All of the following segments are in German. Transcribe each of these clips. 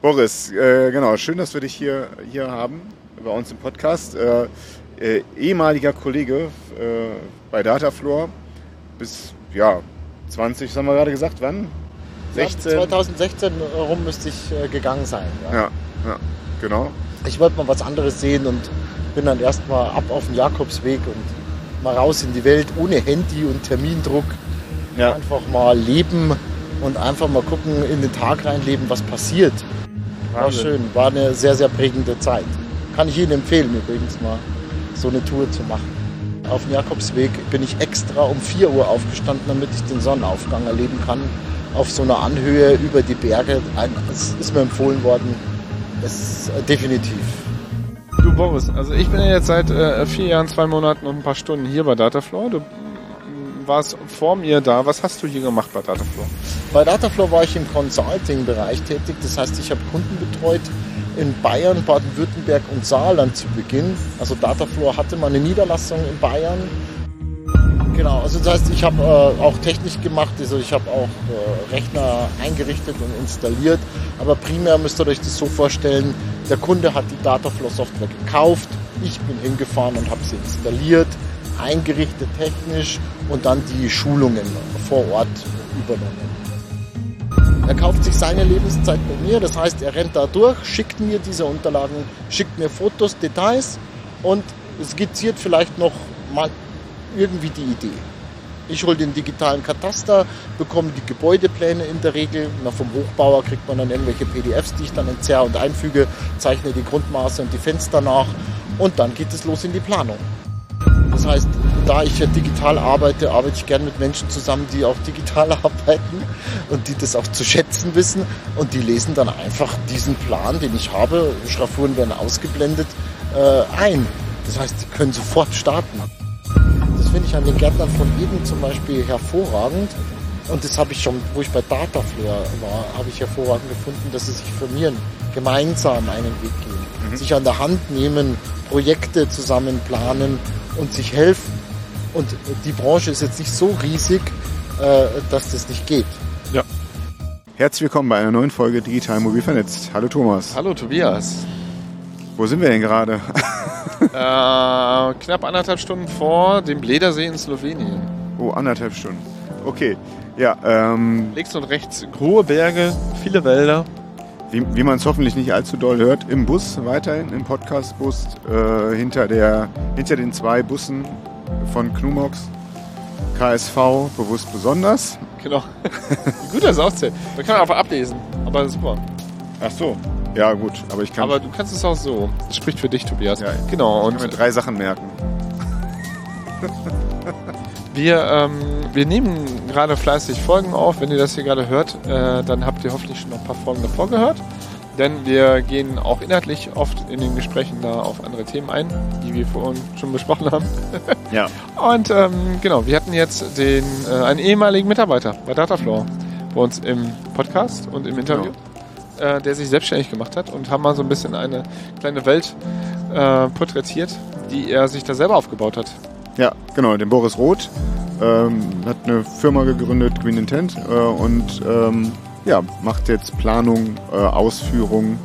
Boris, genau, schön, dass wir dich hier haben, bei uns im Podcast. Ehemaliger Kollege bei Datafloor bis, 20, haben wir gerade gesagt, wann? 16? 2016 rum müsste ich gegangen sein. Ja, genau. Ich wollte mal was anderes sehen und bin dann erstmal ab auf den Jakobsweg und mal raus in die Welt, ohne Handy und Termindruck. Ja. Einfach mal leben und einfach mal gucken, in den Tag reinleben, was passiert. War schön, war eine sehr, sehr prägende Zeit. Kann ich Ihnen empfehlen, übrigens mal so eine Tour zu machen. Auf dem Jakobsweg bin ich extra um 4 Uhr aufgestanden, damit ich den Sonnenaufgang erleben kann. Auf so einer Anhöhe über die Berge. Es ist mir empfohlen worden. Es ist definitiv. Du Boris, also ich bin ja jetzt seit 4 Jahren, 2 Monaten und ein paar Stunden hier bei Datafloor. Du warst vor mir da. Was hast du hier gemacht bei Datafloor? Bei Datafloor war ich im Consulting-Bereich tätig. Das heißt, ich habe Kunden betreut in Bayern, Baden-Württemberg und Saarland zu Beginn. Also Datafloor hatte mal eine Niederlassung in Bayern. Genau, also das heißt, ich habe auch Technik gemacht, also ich habe auch Rechner eingerichtet und installiert, aber primär müsst ihr euch das so vorstellen, der Kunde hat die Datafloor-Software gekauft, ich bin hingefahren und habe sie installiert, eingerichtet technisch und dann die Schulungen vor Ort übernommen. Er kauft sich seine Lebenszeit bei mir, das heißt, er rennt da durch, schickt mir diese Unterlagen, schickt mir Fotos, Details und skizziert vielleicht noch mal irgendwie die Idee. Ich hole den digitalen Kataster, bekomme die Gebäudepläne in der Regel. Vom Hochbauer kriegt man dann irgendwelche PDFs, die ich dann entzerre und einfüge, zeichne die Grundmaße und die Fenster nach und dann geht es los in die Planung. Das heißt, da ich ja digital arbeite, arbeite ich gerne mit Menschen zusammen, die auch digital arbeiten und die das auch zu schätzen wissen und die lesen dann einfach diesen Plan, den ich habe, Schraffuren werden ausgeblendet, ein. Das heißt, die können sofort starten. Das finde ich an den Gärtnern von Eden zum Beispiel hervorragend. Und das habe ich schon, wo ich bei Datafloor war, habe ich hervorragend gefunden, dass sie sich formieren, gemeinsam einen Weg gehen, sich an der Hand nehmen, Projekte zusammen planen und sich helfen. Und die Branche ist jetzt nicht so riesig, dass das nicht geht. Ja. Herzlich willkommen bei einer neuen Folge Digital Mobil Vernetzt. Hallo Thomas. Hallo Tobias. Wo sind wir denn gerade? Knapp 1,5 Stunden vor dem Bledersee in Slowenien. Oh, 1,5 Stunden. Okay, ja. Links und rechts hohe Berge, viele Wälder. Wie man es hoffentlich nicht allzu doll hört, im Bus weiterhin, im Podcast-Bus, hinter den 2 Bussen von Knumox, KSV, bewusst besonders. Genau. Wie gut das auszählt. Da kann man einfach ablesen, aber super. Ach so. Ja gut, aber ich kann... Aber du kannst es auch so. Das spricht für dich, Tobias. Ja, genau. Ich kann mir 3 Sachen merken. Wir nehmen gerade fleißig Folgen auf. Wenn ihr das hier gerade hört, dann habt ihr hoffentlich schon noch ein paar Folgen davor gehört. Denn wir gehen auch inhaltlich oft in den Gesprächen da auf andere Themen ein, die wir vorhin schon besprochen haben. Ja. Und genau, wir hatten jetzt einen ehemaligen Mitarbeiter bei Datafloor bei uns im Podcast und im Interview. Genau. Der sich selbstständig gemacht hat und haben mal so ein bisschen eine kleine Welt porträtiert, die er sich da selber aufgebaut hat. Ja, genau, den Boris Roth hat eine Firma gegründet, Green Intent, und macht jetzt Planung, Ausführungsplanung,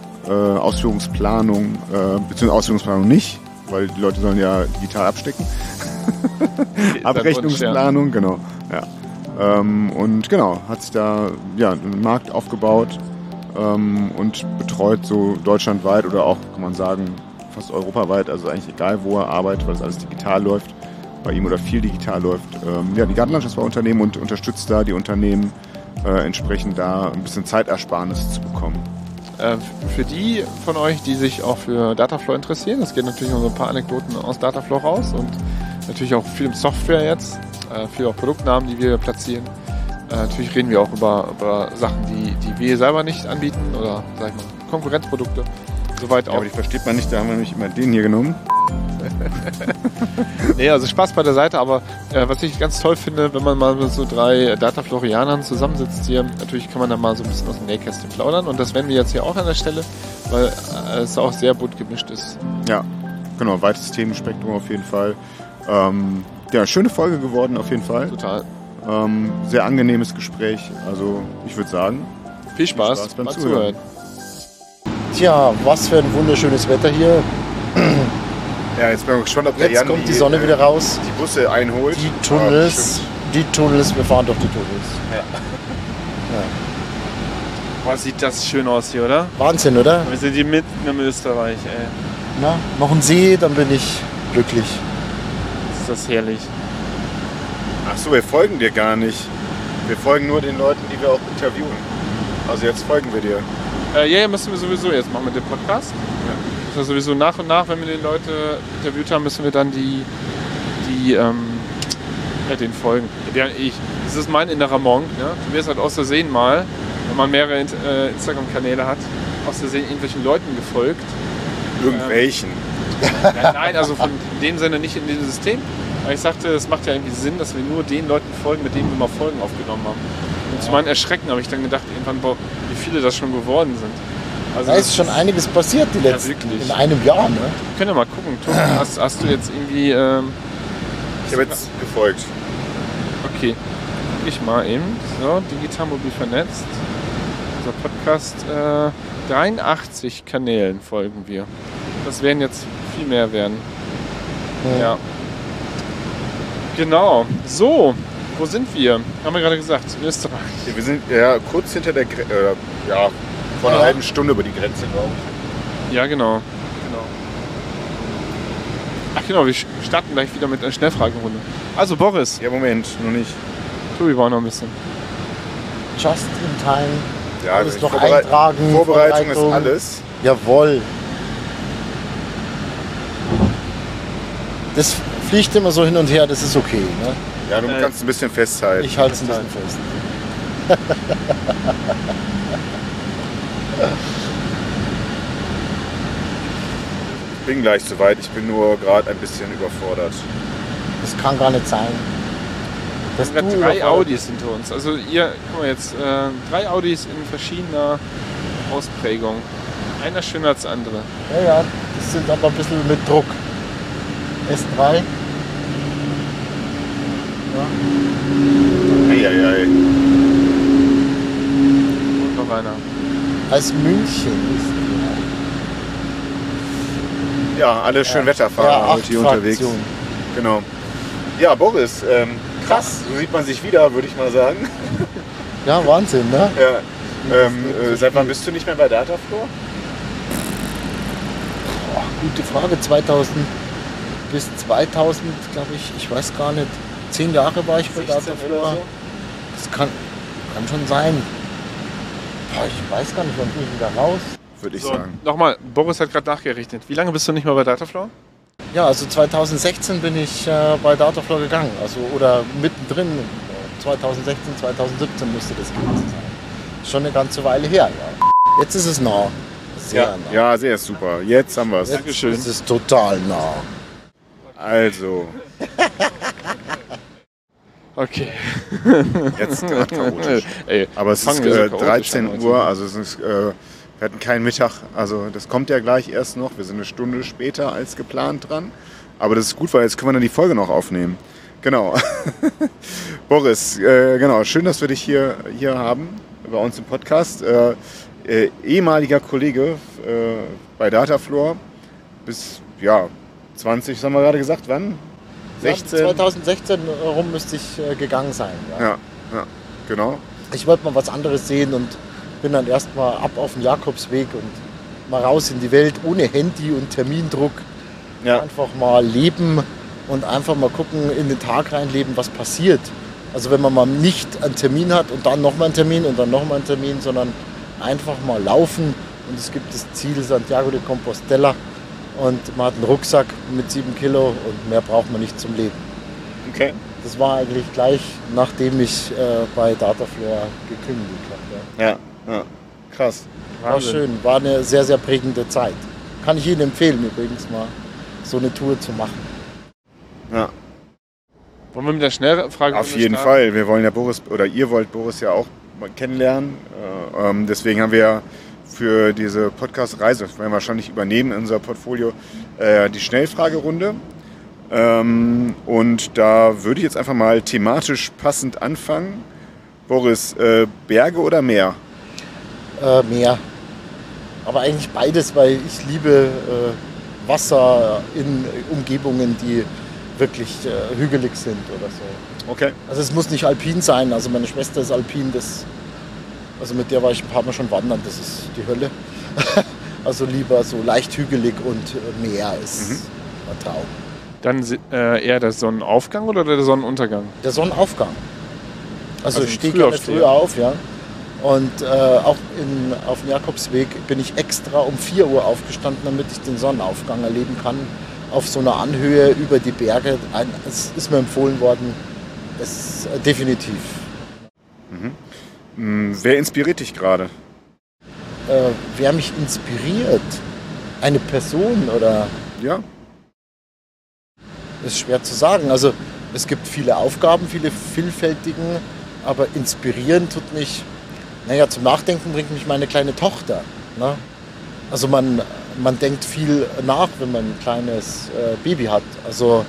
beziehungsweise Ausführungsplanung nicht, weil die Leute sollen ja digital abstecken. Abrechnungsplanung, genau. Ja. Und genau, hat sich da einen Markt aufgebaut und betreut so deutschlandweit oder auch, kann man sagen, fast europaweit, also eigentlich egal, wo er arbeitet, weil es alles digital läuft, bei ihm oder viel digital läuft. Die Gartenlandschaftsbauunternehmen und unterstützt da die Unternehmen entsprechend da ein bisschen Zeitersparnis zu bekommen. Für die von euch, die sich auch für Datafloor interessieren, es geht natürlich um so ein paar Anekdoten aus Datafloor raus und natürlich auch viel im Software jetzt, viel auch Produktnamen, die wir platzieren. Natürlich reden wir auch über Sachen, die wir selber nicht anbieten oder, sag ich mal, Konkurrenzprodukte. Soweit auch. Aber die versteht man nicht, da haben wir nämlich immer den hier genommen. Nee, also Spaß bei der Seite, aber was ich ganz toll finde, wenn man mal mit so 3 Datafloorianern zusammensitzt hier, natürlich kann man da mal so ein bisschen aus dem Nähkästchen plaudern und das werden wir jetzt hier auch an der Stelle, weil es auch sehr bunt gemischt ist. Ja, genau, weites Themenspektrum auf jeden Fall. Schöne Folge geworden auf jeden Fall. Total. Sehr angenehmes Gespräch, also ich würde sagen, viel Spaß beim Zuhören. Tja, was für ein wunderschönes Wetter hier. Ja, jetzt bin ich gespannt, ob der Jetzt Jan kommt die Sonne wieder raus. die Busse einholt. Die Tunnels, wir fahren durch die Tunnels. Boah, sieht das schön aus hier, oder? Wahnsinn, oder? Wir sind hier mitten im Österreich, ey. Na, noch ein See, dann bin ich glücklich. Ist das herrlich. Ach so, wir folgen dir gar nicht. Wir folgen nur den Leuten, die wir auch interviewen. Also jetzt folgen wir dir. Ja, müssen wir sowieso jetzt machen mit dem Podcast. Müssen wir sowieso nach und nach, wenn wir die Leute interviewt haben, müssen wir dann den folgen. Das ist mein innerer Monk. Ne? Du wirst halt aus Versehen mal, wenn man mehrere Instagram-Kanäle hat, aus Versehen irgendwelchen Leuten gefolgt. Irgendwelchen. Ja, nein, also von dem Sinne nicht in diesem System. Aber ich sagte, es macht ja irgendwie Sinn, dass wir nur den Leuten folgen, mit denen wir mal Folgen aufgenommen haben. Und zu meinem Erschrecken habe ich dann gedacht, irgendwann, boah, wie viele das schon geworden sind. Also Da ist schon einiges passiert die letzten, wirklich. in einem Jahr. Ne? Wir können ja mal gucken. Tom, hast du jetzt irgendwie... Ich habe jetzt gefolgt. Okay, ich mal eben. So, digital mobil vernetzt. Unser Podcast, 83 Kanälen folgen wir. Das werden jetzt viel mehr werden. Ja. Genau. So, wo sind wir? Haben wir gerade gesagt, in Österreich. Ja, wir sind ja kurz hinter der Grenze, vor einer halben Stunde über die Grenze, glaube ich. Ja, genau. Ach genau, wir starten gleich wieder mit einer Schnellfragerunde. Also Boris. Ja, Moment, noch nicht. Tobi war noch ein bisschen. Just in time. Ja, Alles noch Vorbereit- eintragen. Vorbereitung ist alles. Jawohl. Das fliegt immer so hin und her, das ist okay. Ne? Ja, du kannst ein bisschen festhalten. Ich halte es ein bisschen fest. Ich bin gleich soweit, ich bin nur gerade ein bisschen überfordert. Das kann gar nicht sein. Wir haben gerade 3 Audis hinter uns. Also ihr, guck mal jetzt, 3 Audis in verschiedener Ausprägung. Einer schöner als der andere. Ja, das sind aber ein bisschen mit Druck. S3. Ja. Eieiei. Und noch einer. Als München ist Ja, alle schön Wetterfahrer heute hier unterwegs. Fraktionen. Genau. Ja, Boris, krass, so sieht man sich wieder, würde ich mal sagen. Ja, Wahnsinn, ne? Ja. Seit wann bist du nicht mehr bei Datafloor? Boah, gute Frage. 2000 bis 2000, glaube ich weiß gar nicht. 10 Jahre war ich bei 16 oder Datafloor. so? Das kann schon sein. Boah, ich weiß gar nicht, wann bin ich wieder raus. Würde ich So, sagen. nochmal, Boris hat gerade nachgerechnet. Wie lange bist du nicht mehr bei Datafloor? Ja, also 2016 bin ich bei Datafloor gegangen. Also, oder mittendrin. 2016, 2017 müsste das gewesen sein. Schon eine ganze Weile her, ja. Jetzt ist es nah. Sehr nah. Ja, sehr super. Jetzt haben wir es. Dankeschön. Es ist total nah. Also, Okay. jetzt gerade chaotisch. Ey, Aber es ist fangen wir so chaotisch 13 an, Uhr, also es ist, wir hatten keinen Mittag, also das kommt ja gleich erst noch. Wir sind eine Stunde später als geplant dran. Aber das ist gut, weil jetzt können wir dann die Folge noch aufnehmen. Genau. Boris, genau, schön, dass wir dich hier haben, bei uns im Podcast. Ehemaliger Kollege bei Datafloor bis, 20, haben wir gerade gesagt, wann? 16? Ja, 2016 rum müsste ich gegangen sein. Ja. Ja, genau. Ich wollte mal was anderes sehen und bin dann erstmal ab auf den Jakobsweg und mal raus in die Welt ohne Handy und Termindruck. Ja. Einfach mal leben und einfach mal gucken, in den Tag reinleben, was passiert. Also wenn man mal nicht einen Termin hat und dann nochmal einen Termin und dann nochmal einen Termin, sondern einfach mal laufen. Und es gibt das Ziel Santiago de Compostela und man hat einen Rucksack mit 7 Kilo und mehr braucht man nicht zum Leben. Okay. Das war eigentlich gleich, nachdem ich bei Datafloor gekündigt habe. Ja, krass. War schön, war eine sehr, sehr prägende Zeit. Kann ich Ihnen empfehlen, übrigens mal so eine Tour zu machen. Ja. Wollen wir mit der Schnellfrage Auf jeden Fall. Wir wollen ja Boris, oder ihr wollt Boris ja auch mal kennenlernen. Deswegen haben wir ja für diese Podcast-Reise, das werden wir wahrscheinlich übernehmen in unser Portfolio, die Schnellfragerunde. Und da würde ich jetzt einfach mal thematisch passend anfangen. Boris, Berge oder Meer? Meer. Aber eigentlich beides, weil ich liebe Wasser in Umgebungen, die wirklich hügelig sind oder so. Okay. Also es muss nicht alpin sein. Also meine Schwester ist alpin, also mit der war ich ein paar Mal schon wandern, das ist die Hölle. Also lieber so leicht hügelig und Meer ist ein Traum. Dann eher der Sonnenaufgang oder der Sonnenuntergang? Der Sonnenaufgang. Also ich stehe früher gerne früher auf, ja. Und auch auf dem Jakobsweg bin ich extra um 4 Uhr aufgestanden, damit ich den Sonnenaufgang erleben kann. Auf so einer Anhöhe über die Berge. Es ist mir empfohlen worden. Es definitiv. Wer inspiriert dich gerade? Wer mich inspiriert? Eine Person oder? Ja. Das ist schwer zu sagen. Also es gibt viele Aufgaben, viele vielfältigen, aber inspirieren tut mich, zum Nachdenken bringt mich meine kleine Tochter. Ne? Also man denkt viel nach, wenn man ein kleines Baby hat. Also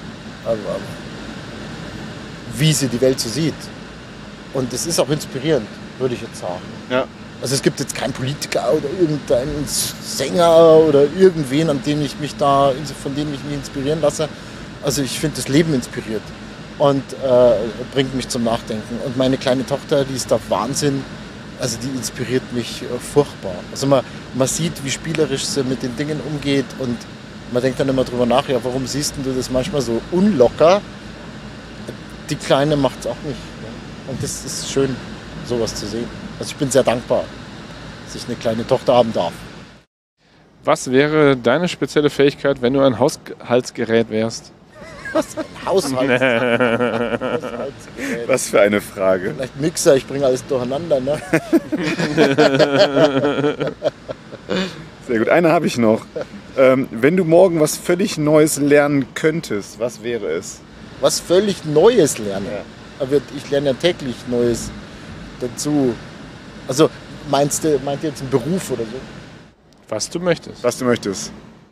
wie sie die Welt so sieht. Und es ist auch inspirierend, würde ich jetzt sagen. Ja. Also es gibt jetzt keinen Politiker oder irgendeinen Sänger oder irgendwen, von dem ich mich inspirieren lasse. Also ich finde, das Leben inspiriert und bringt mich zum Nachdenken. Und meine kleine Tochter, die ist da Wahnsinn. Also die inspiriert mich furchtbar. Also man sieht, wie spielerisch sie mit den Dingen umgeht und man denkt dann immer drüber nach, ja, warum siehst du das manchmal so unlocker? Die Kleine macht es auch nicht. Ne? Und das ist schön, sowas zu sehen. Also ich bin sehr dankbar, dass ich eine kleine Tochter haben darf. Was wäre deine spezielle Fähigkeit, wenn du ein Haushaltsgerät wärst? Was? Ein Haushaltsgerät. Was für eine Frage. Vielleicht Mixer, ich bringe alles durcheinander. Ne? Sehr gut, eine habe ich noch. Wenn du morgen was völlig Neues lernen könntest, was wäre es? Was völlig Neues lernen? Ja. Ich lerne ja täglich Neues dazu. Also meint ihr jetzt einen Beruf oder so? Was du möchtest. Was du möchtest.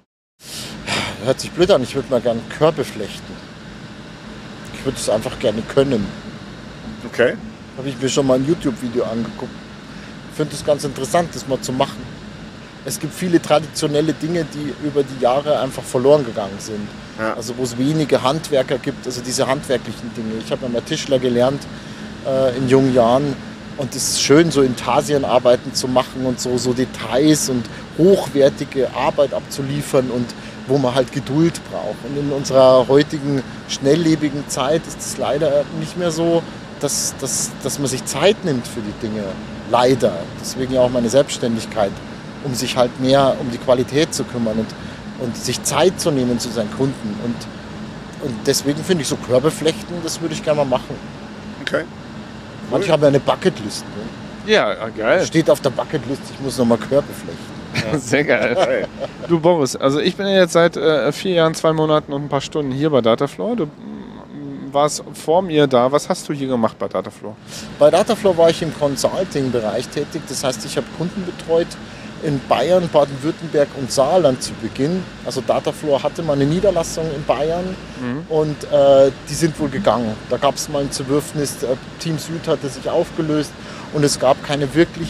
Hört sich blöd an, ich würde mal gerne Körbe flechten. Ich würde es einfach gerne können. Okay. Habe ich mir schon mal ein YouTube-Video angeguckt. Ich finde es ganz interessant, das mal zu machen. Es gibt viele traditionelle Dinge, die über die Jahre einfach verloren gegangen sind. Ja. Also wo es wenige Handwerker gibt, also diese handwerklichen Dinge. Ich habe ja mal Tischler gelernt in jungen Jahren. Und es ist schön, so Intarsienarbeiten zu machen und so Details und hochwertige Arbeit abzuliefern und wo man halt Geduld braucht. Und in unserer heutigen schnelllebigen Zeit ist es leider nicht mehr so, dass man sich Zeit nimmt für die Dinge. Leider. Deswegen ja auch meine Selbstständigkeit, um sich halt mehr um die Qualität zu kümmern und sich Zeit zu nehmen zu seinen Kunden. Und deswegen finde ich so Körbeflechten, das würde ich gerne mal machen. Okay. Manche haben ja eine Bucketlist. Ne? Ja, geil. Steht auf der Bucketlist, ich muss nochmal Körbe flechten. Ja. Sehr geil. Du Boris, also ich bin ja jetzt seit 4 Jahren, 2 Monaten und ein paar Stunden hier bei Datafloor. Du warst vor mir da. Was hast du hier gemacht bei Datafloor? Bei Datafloor war ich im Consulting-Bereich tätig. Das heißt, ich habe Kunden betreut in Bayern, Baden-Württemberg und Saarland zu Beginn. Also Datafloor hatte mal eine Niederlassung in Bayern und die sind wohl gegangen. Da gab es mal ein Zerwürfnis, Team Süd hatte sich aufgelöst und es gab kein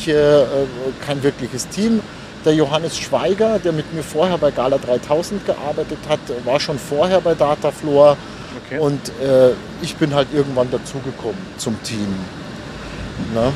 wirkliches Team. Der Johannes Schweiger, der mit mir vorher bei Gala 3000 gearbeitet hat, war schon vorher bei Datafloor. Okay. Und ich bin halt irgendwann dazugekommen zum Team. Ne?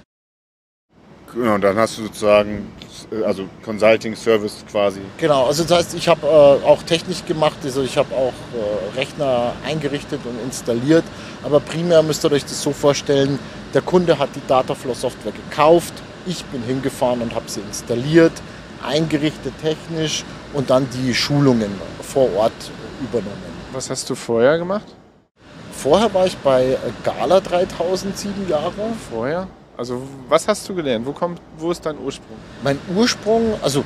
Genau, und dann hast du sozusagen, also Consulting Service quasi. Genau, also das heißt, ich habe auch Technik gemacht, also ich habe auch Rechner eingerichtet und installiert, aber primär müsst ihr euch das so vorstellen, der Kunde hat die Datafloor Software gekauft, ich bin hingefahren und habe sie installiert, eingerichtet technisch und dann die Schulungen vor Ort übernommen. Was hast du vorher gemacht? Vorher war ich bei Gala 3000 7 Jahre. Vorher? Also was hast du gelernt? Wo ist dein Ursprung? Mein Ursprung, also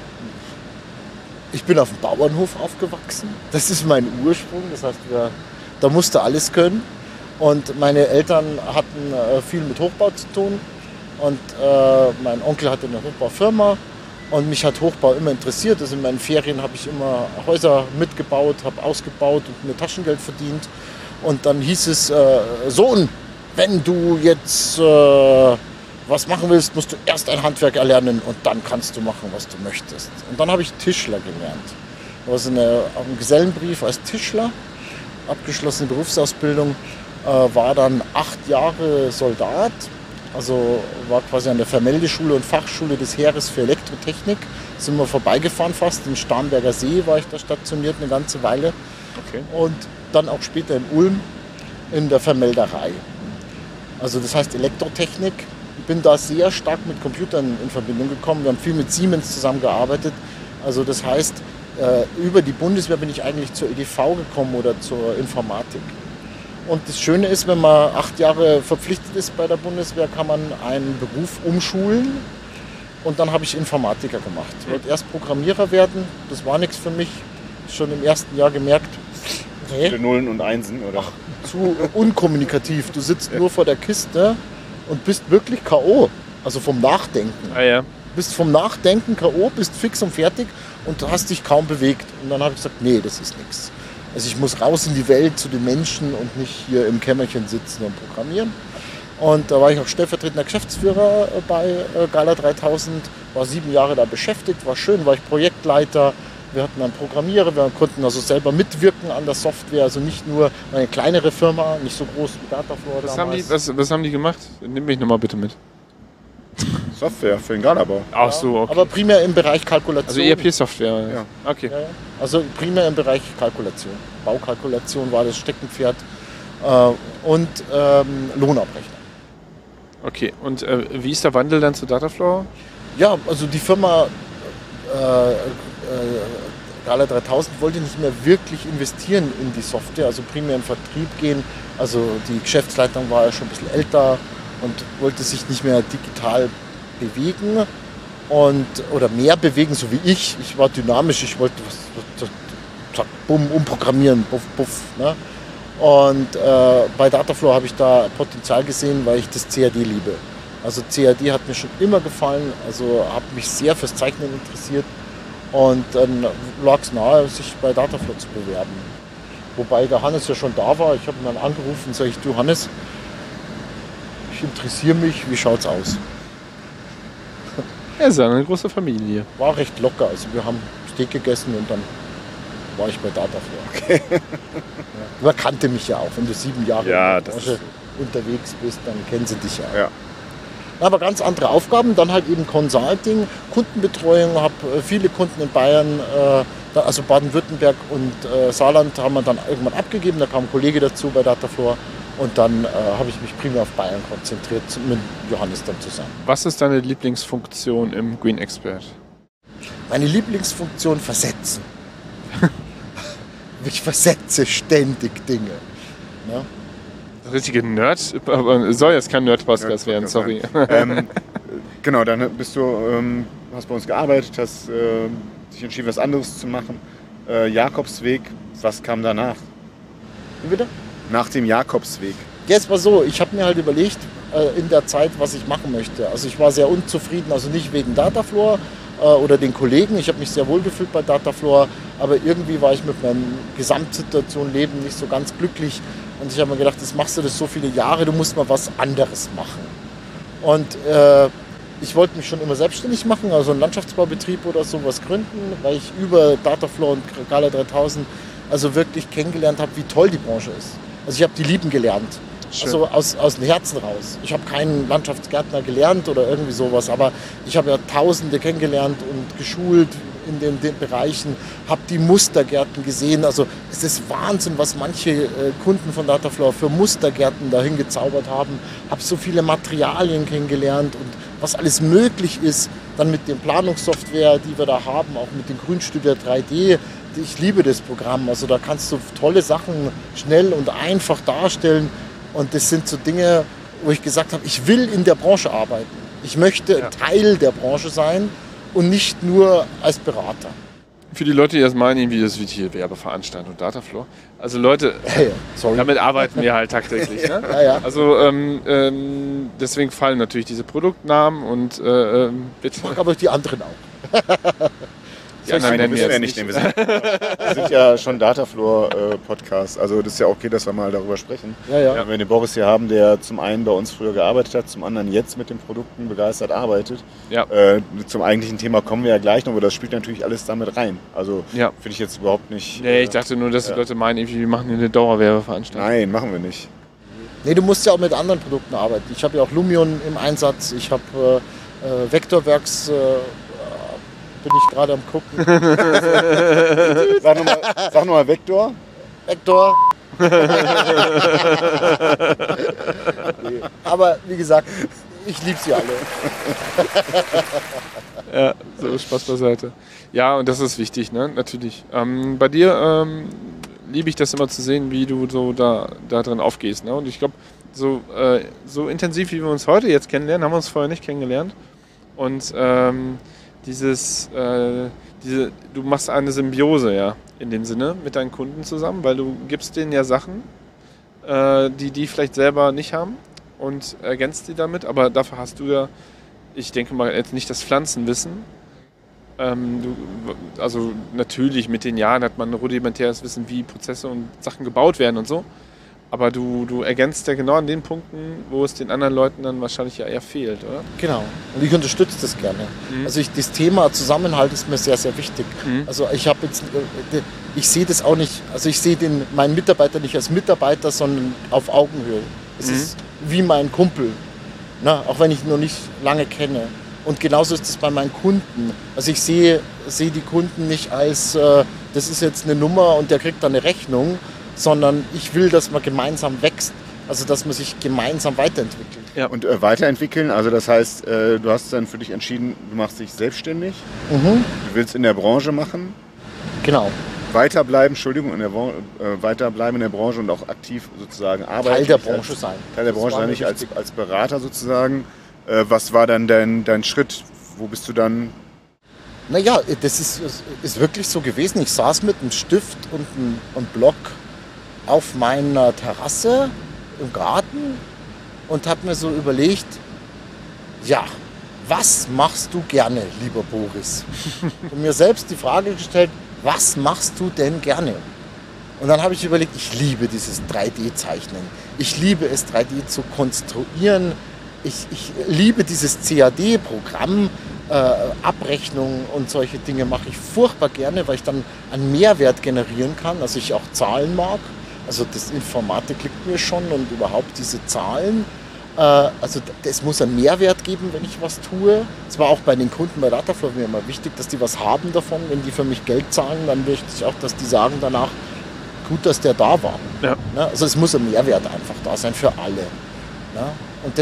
ich bin auf dem Bauernhof aufgewachsen. Das ist mein Ursprung. Das heißt, da musste alles können. Und meine Eltern hatten viel mit Hochbau zu tun. Und mein Onkel hatte eine Hochbaufirma. Und mich hat Hochbau immer interessiert. Also in meinen Ferien habe ich immer Häuser mitgebaut, habe ausgebaut und mir Taschengeld verdient. Und dann hieß es, Sohn, wenn du jetzt was machen willst, musst du erst ein Handwerk erlernen und dann kannst du machen, was du möchtest. Und dann habe ich Tischler gelernt. Ich war auf einem Gesellenbrief als Tischler, abgeschlossene Berufsausbildung, war dann 8 Jahre Soldat, also war quasi an der Vermeldeschule und Fachschule des Heeres für Elektrotechnik. Sind wir vorbeigefahren fast, in Starnberger See war ich da stationiert eine ganze Weile. Okay. Und dann auch später in Ulm in der Vermelderei. Also das heißt Elektrotechnik. Ich bin da sehr stark mit Computern in Verbindung gekommen. Wir haben viel mit Siemens zusammengearbeitet. Also das heißt, über die Bundeswehr bin ich eigentlich zur EDV gekommen oder zur Informatik. Und das Schöne ist, wenn man 8 Jahre verpflichtet ist bei der Bundeswehr, kann man einen Beruf umschulen. Und dann habe ich Informatiker gemacht. Ich wollte erst Programmierer werden, das war nichts für mich. Schon im ersten Jahr gemerkt, Für Nullen und Einsen, oder? zu unkommunikativ. Du sitzt nur vor der Kiste und bist wirklich K.O. Also vom Nachdenken. Ah ja. Bist vom Nachdenken K.O., bist fix und fertig und hast dich kaum bewegt. Und dann habe ich gesagt, nee, das ist nichts. Also ich muss raus in die Welt zu den Menschen und nicht hier im Kämmerchen sitzen und programmieren. Und da war ich auch stellvertretender Geschäftsführer bei Gala 3000, war 7 Jahre da beschäftigt, war schön, war ich Projektleiter. Wir hatten einen Programmierer, wir konnten also selber mitwirken an der Software, also nicht nur eine kleinere Firma, nicht so groß wie Datafloor damals. Was haben die gemacht? Nimm mich nochmal bitte mit. Software für den Galabau. Ach so, okay. Aber primär im Bereich Kalkulation. Also ERP-Software. Ja. Okay. Ja, ja. Also primär im Bereich Kalkulation. Baukalkulation war das Steckenpferd und Lohnabrechnung. Okay, und wie ist der Wandel dann zu Datafloor? Ja, also die Firma Gala 3000 wollte nicht mehr wirklich investieren in die Software, also primär in Vertrieb gehen. Also die Geschäftsleitung war ja schon ein bisschen älter und wollte sich nicht mehr digital bewegen oder mehr bewegen, so wie ich. Ich war dynamisch, ich wollte was zack, bumm, umprogrammieren, buff, buff. Ne? Und bei Datafloor habe ich da Potenzial gesehen, weil ich das CAD liebe. Also CAD hat mir schon immer gefallen, also habe mich sehr fürs Zeichnen interessiert. Und dann lag es nahe, sich bei Datafloor zu bewerben. Wobei der Hannes ja schon da war. Ich habe ihn dann angerufen und sage ich, du Hannes, ich interessiere mich, wie schaut's aus? Ja, ist ja eine große Familie. War recht locker. Also wir haben Steak gegessen und dann war ich bei Datafloor. Okay. Ja. Man kannte mich ja auch. Wenn du 7 Jahre in der Branche unterwegs bist, dann kennen sie dich ja. Aber ganz andere Aufgaben, dann halt eben Consulting, Kundenbetreuung, habe viele Kunden in Bayern, also Baden-Württemberg und Saarland haben wir dann irgendwann abgegeben, da kam ein Kollege dazu bei Datafloor und dann habe ich mich primär auf Bayern konzentriert, mit Johannes dann zusammen. Was ist deine Lieblingsfunktion im Green Expert? Meine Lieblingsfunktion versetzen. Ich versetze ständig Dinge. Ne? Richtige Nerd, aber soll jetzt kein Nerd-Podcast werden, sorry. Genau, dann bist du, hast bei uns gearbeitet, hast dich entschieden, was anderes zu machen. Jakobsweg, was kam danach? Wie bitte? Nach dem Jakobsweg. Jetzt war so, ich habe mir halt überlegt in der Zeit, was ich machen möchte. Also ich war sehr unzufrieden, also nicht wegen Datafloor oder den Kollegen. Ich habe mich sehr wohl gefühlt bei Datafloor, aber irgendwie war ich mit meiner Gesamtsituation Leben nicht so ganz glücklich. Und ich habe mir gedacht, das machst du das so viele Jahre, du musst mal was anderes machen. Und ich wollte mich schon immer selbstständig machen, also einen Landschaftsbaubetrieb oder sowas gründen, weil ich über Datafloor und Gala 3000 also wirklich kennengelernt habe, wie toll die Branche ist. Also ich habe die lieben gelernt. Schön. Also aus dem Herzen raus. Ich habe keinen Landschaftsgärtner gelernt oder irgendwie sowas, aber ich habe ja Tausende kennengelernt und geschult in den Bereichen, habe die Mustergärten gesehen. Also es ist Wahnsinn, was manche Kunden von Datafloor für Mustergärten dahin gezaubert haben. Habe so viele Materialien kennengelernt und was alles möglich ist, dann mit der Planungssoftware, die wir da haben, auch mit dem Grünstudio 3D. Ich liebe das Programm. Also da kannst du tolle Sachen schnell und einfach darstellen. Und das sind so Dinge, wo ich gesagt habe, ich will in der Branche arbeiten. Ich möchte Teil der Branche sein und nicht nur als Berater. Für die Leute, die das meinen, irgendwie, das wird hier Werbeveranstaltung Datafloor. Also Leute, damit arbeiten wir halt tagtäglich. Ne? Also deswegen fallen natürlich diese Produktnamen und bitte. Aber die anderen auch. Die anderen nennen wir ja jetzt nicht nehmen. Wir sind ja schon Datafloor-Podcast. Also das ist ja okay, dass wir mal darüber sprechen. Ja. Wenn wir den Boris hier haben, der zum einen bei uns früher gearbeitet hat, zum anderen jetzt mit den Produkten begeistert arbeitet. Ja. Zum eigentlichen Thema kommen wir ja gleich noch, aber das spielt natürlich alles damit rein. Also Ja. finde ich jetzt überhaupt nicht... Nee, ich dachte nur, dass die Leute meinen, irgendwie, wir machen hier eine Dauerwerbeveranstaltung. Nein, machen wir nicht. Nee, du musst ja auch mit anderen Produkten arbeiten. Ich habe ja auch Lumion im Einsatz, ich habe Vectorworks, bin ich gerade am gucken. Sag nochmal Vector. Vector. Nee. Aber wie gesagt, ich liebe sie alle. Ja, so Spaß beiseite. Ja, und das ist wichtig, ne? Natürlich. Bei dir liebe ich das immer zu sehen, wie du so da drin aufgehst. Ne? Und ich glaube, so intensiv, wie wir uns heute jetzt kennenlernen, haben wir uns vorher nicht kennengelernt. Und du machst eine Symbiose, ja, in dem Sinne mit deinen Kunden zusammen, weil du gibst denen ja Sachen, die vielleicht selber nicht haben und ergänzt die damit, aber dafür hast du ja, ich denke mal, jetzt nicht das Pflanzenwissen. Also natürlich mit den Jahren hat man ein rudimentäres Wissen, wie Prozesse und Sachen gebaut werden und so. Aber du ergänzt ja genau an den Punkten, wo es den anderen Leuten dann wahrscheinlich ja eher fehlt, oder? Genau. Und ich unterstütze das gerne. Also das Thema Zusammenhalt ist mir sehr, sehr wichtig. Also ich sehe das auch nicht, also ich sehe meinen Mitarbeiter nicht als Mitarbeiter, sondern auf Augenhöhe. Es ist wie mein Kumpel, ne? Auch wenn ich ihn noch nicht lange kenne. Und genauso ist es bei meinen Kunden. Also ich sehe die Kunden nicht als, das ist jetzt eine Nummer und der kriegt dann eine Rechnung, sondern ich will, dass man gemeinsam wächst, also dass man sich gemeinsam weiterentwickelt. Ja. Und weiterentwickeln, also das heißt, du hast dann für dich entschieden, du machst dich selbstständig, du willst in der Branche machen. Genau. Weiterbleiben in der Branche und auch aktiv sozusagen arbeiten. Teil der Branche sein. Teil der Branche sein, nicht als Berater sozusagen. Was war dann dein Schritt? Wo bist du dann? Naja, das ist wirklich so gewesen. Ich saß mit einem Stift und einem Block auf meiner Terrasse im Garten und habe mir so überlegt, ja, was machst du gerne, lieber Boris? Und mir selbst die Frage gestellt, was machst du denn gerne? Und dann habe ich überlegt, ich liebe dieses 3D-Zeichnen. Ich liebe es, 3D zu konstruieren. Ich liebe dieses CAD-Programm, Abrechnungen und solche Dinge mache ich furchtbar gerne, weil ich dann einen Mehrwert generieren kann. Also ich auch Zahlen mag. Also das Informatik liegt mir schon und überhaupt diese Zahlen. Also es muss einen Mehrwert geben, wenn ich was tue. Es war auch bei den Kunden bei Datafloor mir immer wichtig, dass die was haben davon. Wenn die für mich Geld zahlen, dann möchte ich auch, dass die sagen danach, gut, dass der da war. Ja. Also es muss ein Mehrwert einfach da sein für alle. Und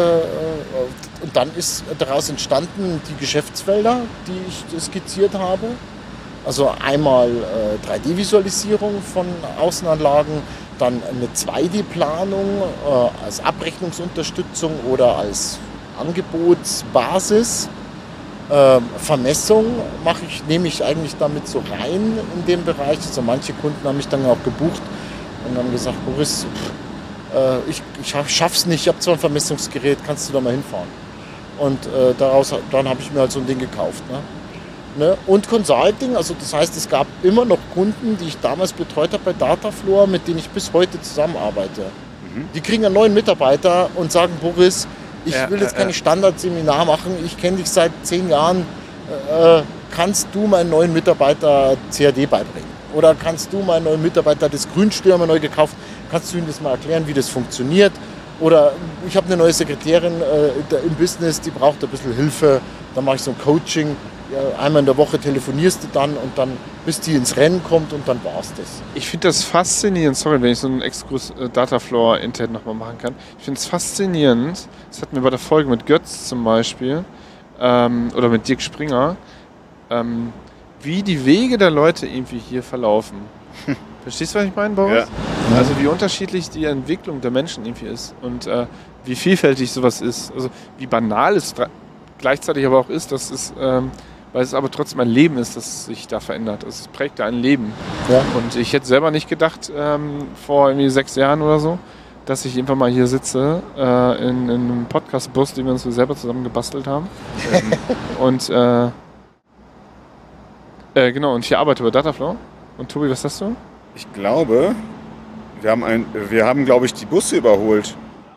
dann ist daraus entstanden die Geschäftsfelder, die ich skizziert habe. Also einmal 3D-Visualisierung von Außenanlagen, dann eine 2D-Planung als Abrechnungsunterstützung oder als Angebotsbasis. Vermessung nehme ich eigentlich damit so rein in dem Bereich. Also manche Kunden haben mich dann auch gebucht und haben gesagt, Boris, ich schaff's nicht, ich habe zwar ein Vermessungsgerät, kannst du da mal hinfahren? Und dann habe ich mir halt so ein Ding gekauft. Ne? Und Consulting, also das heißt, es gab immer noch Kunden, die ich damals betreut habe bei Datafloor, mit denen ich bis heute zusammenarbeite. Die kriegen einen neuen Mitarbeiter und sagen, Boris, ich will jetzt keine Standardseminar machen, ich kenne dich seit 10 Jahren, kannst du meinen neuen Mitarbeiter CAD beibringen? Oder kannst du meinen neuen Mitarbeiter das Grünstürmer neu gekauft, kannst du ihm das mal erklären, wie das funktioniert? Oder ich habe eine neue Sekretärin im Business, die braucht ein bisschen Hilfe, dann mache ich so ein Coaching. Ja, einmal in der Woche telefonierst du dann und dann, bis die ins Rennen kommt und dann war's das. Ich finde das faszinierend, sorry, wenn ich so einen Exkurs Datafloor intern nochmal machen kann. Ich finde es faszinierend, das hatten wir bei der Folge mit Götz zum Beispiel oder mit Dirk Springer, wie die Wege der Leute irgendwie hier verlaufen. Verstehst du, was ich meine, Boris? Ja. Also wie unterschiedlich die Entwicklung der Menschen irgendwie ist und wie vielfältig sowas ist. Also wie banal es gleichzeitig aber auch ist, dass es weil es aber trotzdem ein Leben ist, das sich da verändert. Es prägt da ein Leben. Ja. Und ich hätte selber nicht gedacht, vor irgendwie 6 Jahren oder so, dass ich irgendwann mal hier sitze, in einem Podcast-Bus, den wir uns selber zusammen gebastelt haben. Und Genau, und ich arbeite bei Dataflow. Und Tobi, was hast du? Ich glaube, wir haben, glaube ich, die Busse überholt.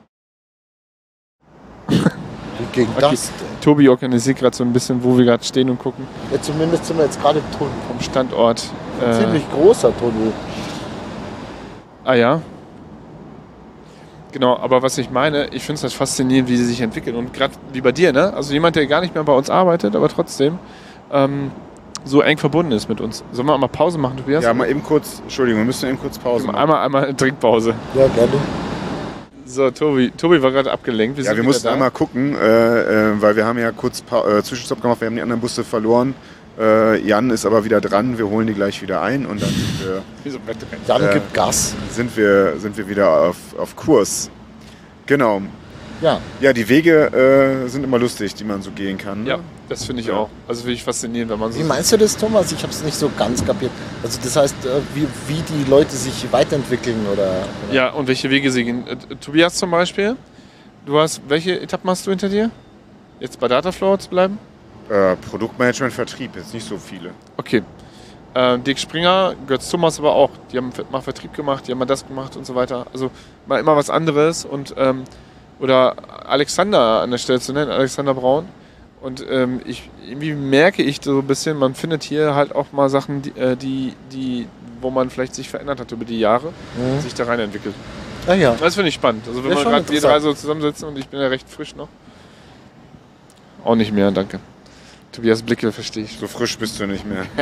Wie ging das? Tobi organisiert gerade so ein bisschen, wo wir gerade stehen und gucken. Ja, zumindest sind wir jetzt gerade im Tunnel. Vom Standort. Ein ziemlich großer Tunnel. Ah ja. Genau, aber was ich meine, ich finde es halt faszinierend, wie sie sich entwickeln. Und gerade wie bei dir, ne? Also jemand, der gar nicht mehr bei uns arbeitet, aber trotzdem so eng verbunden ist mit uns. Sollen wir mal Pause machen, Tobias? Ja, mal eben kurz, Entschuldigung, wir müssen eben kurz Pause machen. Einmal Trinkpause. Ja, gerne. So, Tobi war gerade abgelenkt. Wir mussten einmal gucken, weil wir haben ja kurz Zwischenstopp gemacht, wir haben die anderen Busse verloren. Jan ist aber wieder dran, wir holen die gleich wieder ein und dann Jan gibt Gas. Sind wir wieder auf Kurs. Genau. Ja. Ja, die Wege sind immer lustig, die man so gehen kann. Ne? Ja, das finde ich auch. Also finde ich faszinierend, wenn man so... Wie meinst du das, Thomas? Ich habe es nicht so ganz kapiert. Also das heißt, wie die Leute sich weiterentwickeln oder? Ja, und welche Wege sie gehen. Tobias zum Beispiel, welche Etappen hast du hinter dir? Jetzt bei Dataflow zu bleiben? Produktmanagement, Vertrieb, jetzt nicht so viele. Okay. Dirk Springer, Götz Thomas aber auch. Die haben mal Vertrieb gemacht, die haben mal das gemacht und so weiter. Also mal immer was anderes. Und oder Alexander an der Stelle zu nennen, Alexander Braun. Und irgendwie merke ich so ein bisschen, man findet hier halt auch mal Sachen, wo man vielleicht sich verändert hat über die Jahre, sich da rein entwickelt. Ah ja. Das finde ich spannend. Also wenn Ja, wir schon gerade die drei interessant. so zusammensitzen und ich bin ja recht frisch noch. Auch nicht mehr, danke. Tobias Blicke verstehe ich. So frisch bist du nicht mehr.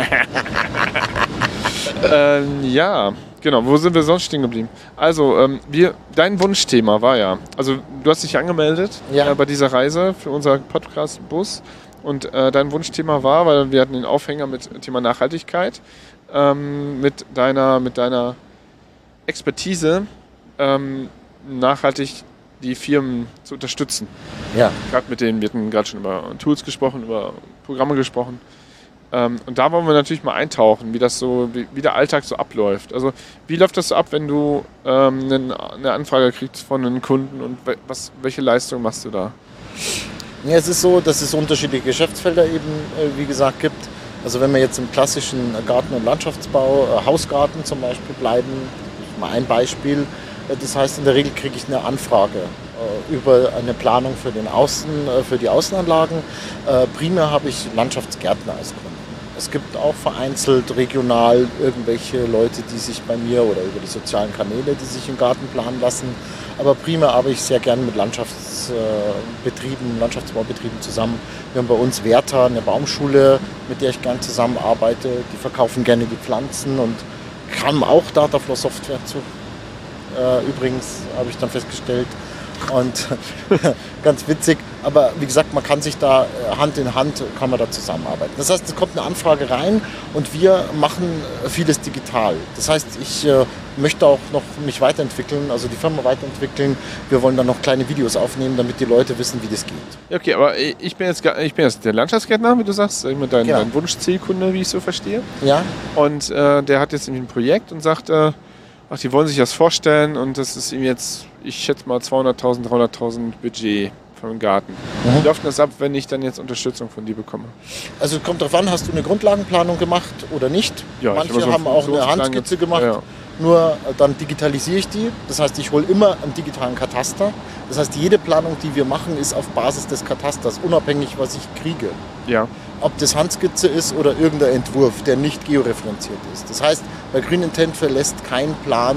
Ja, genau. Wo sind wir sonst stehen geblieben? Also, dein Wunschthema war ja, also du hast dich angemeldet bei dieser Reise für unser Podcast-Bus und dein Wunschthema war, weil wir hatten den Aufhänger mit Thema Nachhaltigkeit, mit deiner Expertise nachhaltig die Firmen zu unterstützen. Ja. Gerade wir hatten gerade schon über Tools gesprochen, über Programme gesprochen. Und da wollen wir natürlich mal eintauchen, wie der Alltag so abläuft. Also wie läuft das so ab, wenn du eine Anfrage kriegst von einem Kunden und welche Leistung machst du da? Ja, es ist so, dass es unterschiedliche Geschäftsfelder eben, wie gesagt, gibt. Also wenn wir jetzt im klassischen Garten- und Landschaftsbau, Hausgarten zum Beispiel bleiben, mal ein Beispiel. Das heißt, in der Regel kriege ich eine Anfrage über eine Planung für die Außenanlagen. Primär habe ich Landschaftsgärtner als Kunden. Es gibt auch vereinzelt regional irgendwelche Leute, die sich bei mir oder über die sozialen Kanäle, die sich im Garten planen lassen. Aber primär arbeite ich sehr gerne mit Landschaftsbaubetrieben zusammen. Wir haben bei uns Werther, eine Baumschule, mit der ich gerne zusammenarbeite. Die verkaufen gerne die Pflanzen und haben auch Dataflow Software zu. Übrigens habe ich dann festgestellt und ganz witzig, aber wie gesagt, man kann sich da Hand in Hand kann man da zusammenarbeiten. Das heißt, es kommt eine Anfrage rein und wir machen vieles digital. Das heißt, ich möchte auch noch mich weiterentwickeln, also die Firma weiterentwickeln. Wir wollen dann noch kleine Videos aufnehmen, damit die Leute wissen, wie das geht. Okay, aber ich bin jetzt der Landschaftsgärtner, wie du sagst, dein Wunschzielkunde, wie ich so verstehe. Ja. Und der hat jetzt nämlich ein Projekt und sagt, die wollen sich das vorstellen und das ist ihm jetzt, ich schätze mal 200.000, 300.000 Budget für den Garten. Wie läuft das ab, wenn ich dann jetzt Unterstützung von dir bekomme? Also es kommt darauf an, hast du eine Grundlagenplanung gemacht oder nicht? Ja, manche haben auch eine Handskizze gemacht, nur dann digitalisiere ich die. Das heißt, ich hole immer einen digitalen Kataster. Das heißt, jede Planung, die wir machen, ist auf Basis des Katasters, unabhängig, was ich kriege. Ja. Ob das Handskizze ist oder irgendein Entwurf, der nicht georeferenziert ist. Das heißt, bei Green Intent verlässt kein Plan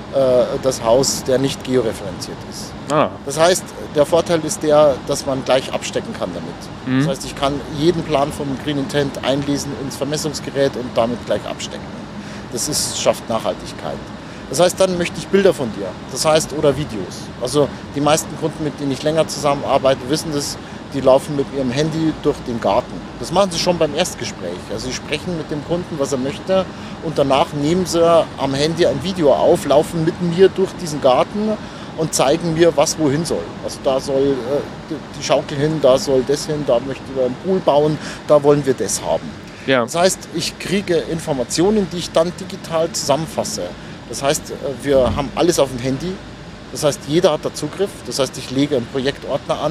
das Haus, der nicht georeferenziert ist. Ah. Das heißt, der Vorteil ist der, dass man gleich abstecken kann damit. Das heißt, ich kann jeden Plan vom Green Intent einlesen ins Vermessungsgerät und damit gleich abstecken. Das schafft Nachhaltigkeit. Das heißt, dann möchte ich Bilder von dir. Das heißt, oder Videos. Also die meisten Kunden, mit denen ich länger zusammenarbeite, wissen das, die laufen mit ihrem Handy durch den Garten. Das machen sie schon beim Erstgespräch. Also sie sprechen mit dem Kunden, was er möchte und danach nehmen sie am Handy ein Video auf, laufen mit mir durch diesen Garten und zeigen mir, was wohin soll. Also da soll die Schaukel hin, da soll das hin, da möchten wir einen Pool bauen, da wollen wir das haben. Ja. Das heißt, ich kriege Informationen, die ich dann digital zusammenfasse. Das heißt, wir haben alles auf dem Handy. Das heißt, jeder hat da Zugriff. Das heißt, ich lege einen Projektordner an,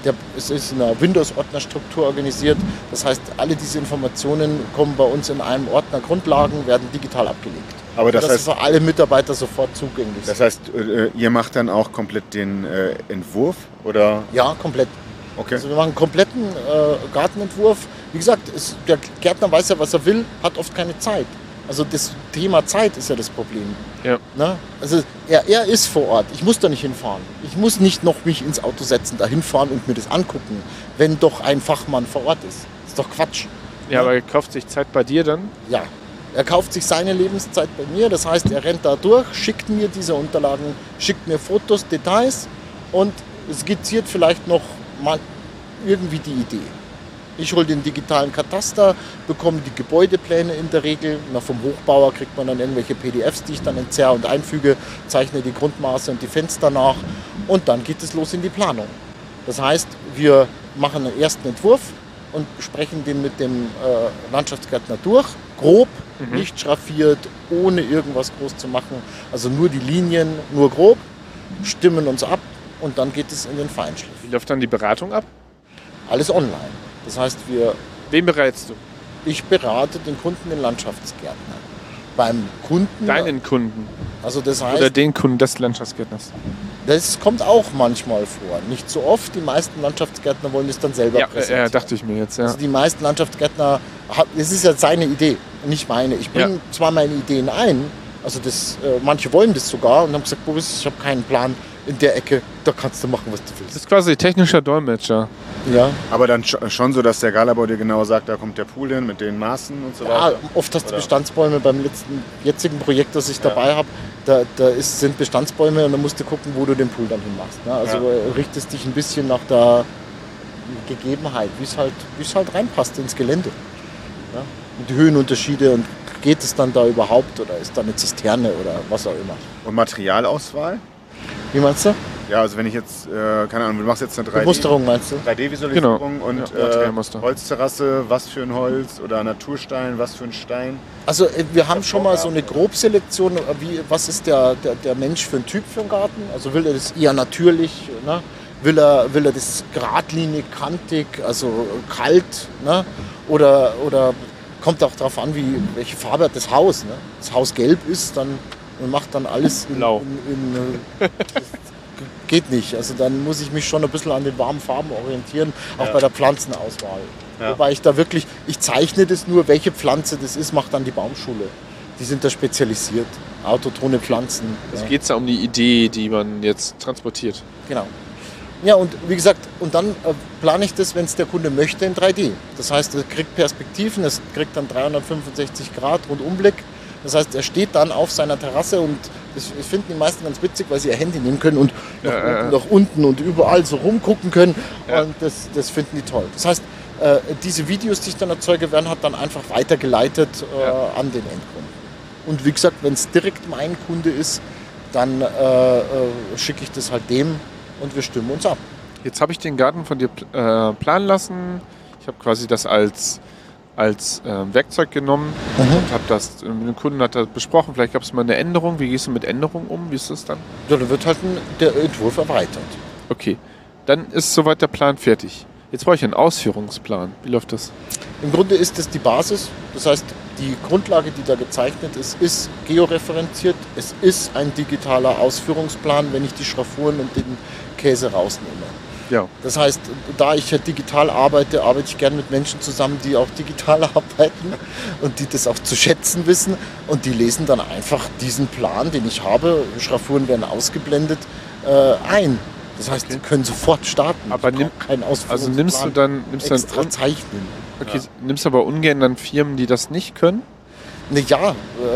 Es ist in einer Windows-Ordnerstruktur organisiert. Das heißt, alle diese Informationen kommen bei uns in einem Ordner Grundlagen, werden digital abgelegt. Aber das heißt, ist für alle Mitarbeiter sofort zugänglich. Das heißt, ihr macht dann auch komplett den Entwurf? Oder? Ja, komplett. Okay. Also wir machen einen kompletten Gartenentwurf. Wie gesagt, der Gärtner weiß ja, was er will, hat oft keine Zeit. Also das Thema Zeit ist ja das Problem. Ja. Ne? Also er ist vor Ort. Ich muss da nicht hinfahren. Ich muss nicht noch mich ins Auto setzen, da hinfahren und mir das angucken, wenn doch ein Fachmann vor Ort ist. Das ist doch Quatsch. Ja, aber er kauft sich Zeit bei dir dann? Ja. Er kauft sich seine Lebenszeit bei mir. Das heißt, er rennt da durch, schickt mir diese Unterlagen, schickt mir Fotos, Details und skizziert vielleicht noch mal irgendwie die Idee. Ich hole den digitalen Kataster, bekomme die Gebäudepläne in der Regel. Vom Hochbauer kriegt man dann irgendwelche PDFs, die ich dann entzerre und einfüge, zeichne die Grundmaße und die Fenster nach und dann geht es los in die Planung. Das heißt, wir machen einen ersten Entwurf und sprechen den mit dem Landschaftsgärtner durch, grob, nicht schraffiert, ohne irgendwas groß zu machen. Also nur die Linien, nur grob, stimmen uns ab und dann geht es in den Feinschliff. Wie läuft dann die Beratung ab? Alles online. Das heißt, Wen berätst du? ich berate den Kunden, den Landschaftsgärtner. Beim Kunden, Deinen Kunden also das oder heißt, den Kunden des Landschaftsgärtners? das kommt auch manchmal vor. Nicht so oft. Die meisten Landschaftsgärtner wollen es dann selber präsentieren. Dachte ich mir jetzt, ja. Also die meisten Landschaftsgärtner, es ist ja seine Idee, nicht meine. Ich bringe zwar meine Ideen ein, also manche wollen das sogar und haben gesagt, Boris, ich habe keinen Plan in der Ecke, da kannst du machen, was du Das willst. ist quasi technischer Dolmetscher. Ja. Aber dann schon so, dass der Galabau dir genau sagt, da kommt der Pool hin mit den Maßen und so Ja, weiter? oft hast du Oder? Bestandsbäume beim jetzigen Projekt, das ich dabei habe. Sind Bestandsbäume und dann musst du gucken, wo du den Pool dann hinmachst. Ne? Also richtest dich ein bisschen nach der Gegebenheit, wie es halt reinpasst ins Gelände. Ja? Und die Höhenunterschiede und geht es dann da überhaupt oder ist da eine Zisterne oder was auch immer. Und Materialauswahl? Wie meinst du? Ja, also wenn ich jetzt, keine Ahnung, du machst jetzt eine Musterung meinst du? 3D-Visualisierung Genau. und Ja, Materialmuster. Holzterrasse, was für ein Holz oder Naturstein, was für ein Stein. Also wir haben schon mal so eine Grobselektion, was ist der Mensch für ein Typ für einen Garten? Also will er das eher natürlich, ne? Will er das geradlinig, kantig, also kalt, ne? Oder kommt auch darauf an, welche Farbe hat das Haus. Ne? Das Haus gelb ist, dann macht dann alles Blau. das geht nicht. Also dann muss ich mich schon ein bisschen an den warmen Farben orientieren, auch bei der Pflanzenauswahl. Ja. Wobei ich zeichne das nur, welche Pflanze das ist, macht dann die Baumschule. Die sind da spezialisiert. Autotone Pflanzen. Es geht ja um die Idee, die man jetzt transportiert. Genau. Ja, und wie gesagt, und dann plane ich das, wenn es der Kunde möchte, in 3D. Das heißt, er kriegt Perspektiven, es kriegt dann 365 Grad Rundumblick. Das heißt, er steht dann auf seiner Terrasse und das finden die meisten ganz witzig, weil sie ihr Handy nehmen können und nach unten und überall so rumgucken können. Ja. Und das finden die toll. Das heißt, diese Videos, die ich dann erzeuge, werden halt dann einfach weitergeleitet an den Endkunden. Und wie gesagt, wenn es direkt mein Kunde ist, dann schicke ich das halt dem und wir stimmen uns ab. Jetzt habe ich den Garten von dir planen lassen. Ich habe quasi das als Werkzeug genommen und habe das mit dem Kunden hat das besprochen. Vielleicht gab es mal eine Änderung. Wie gehst du mit Änderungen um? Wie ist das dann? Ja, dann wird halt der Entwurf erweitert. Okay, dann ist soweit der Plan fertig. Jetzt brauche ich einen Ausführungsplan. Wie läuft das? Im Grunde ist das die Basis. Das heißt, die Grundlage, die da gezeichnet ist georeferenziert. Es ist ein digitaler Ausführungsplan, wenn ich die Schraffuren und den Käse rausnehme. Ja. Das heißt, da ich ja digital arbeite ich gern mit Menschen zusammen, die auch digital arbeiten und die das auch zu schätzen wissen. Und die lesen dann einfach diesen Plan, den ich habe, Schraffuren werden ausgeblendet, ein. Das heißt, sie können sofort starten. Aber keinen Ausführungsplan nimmst du extra zeichnen. Okay, nimmst aber ungern dann Firmen, die das nicht können? Ja,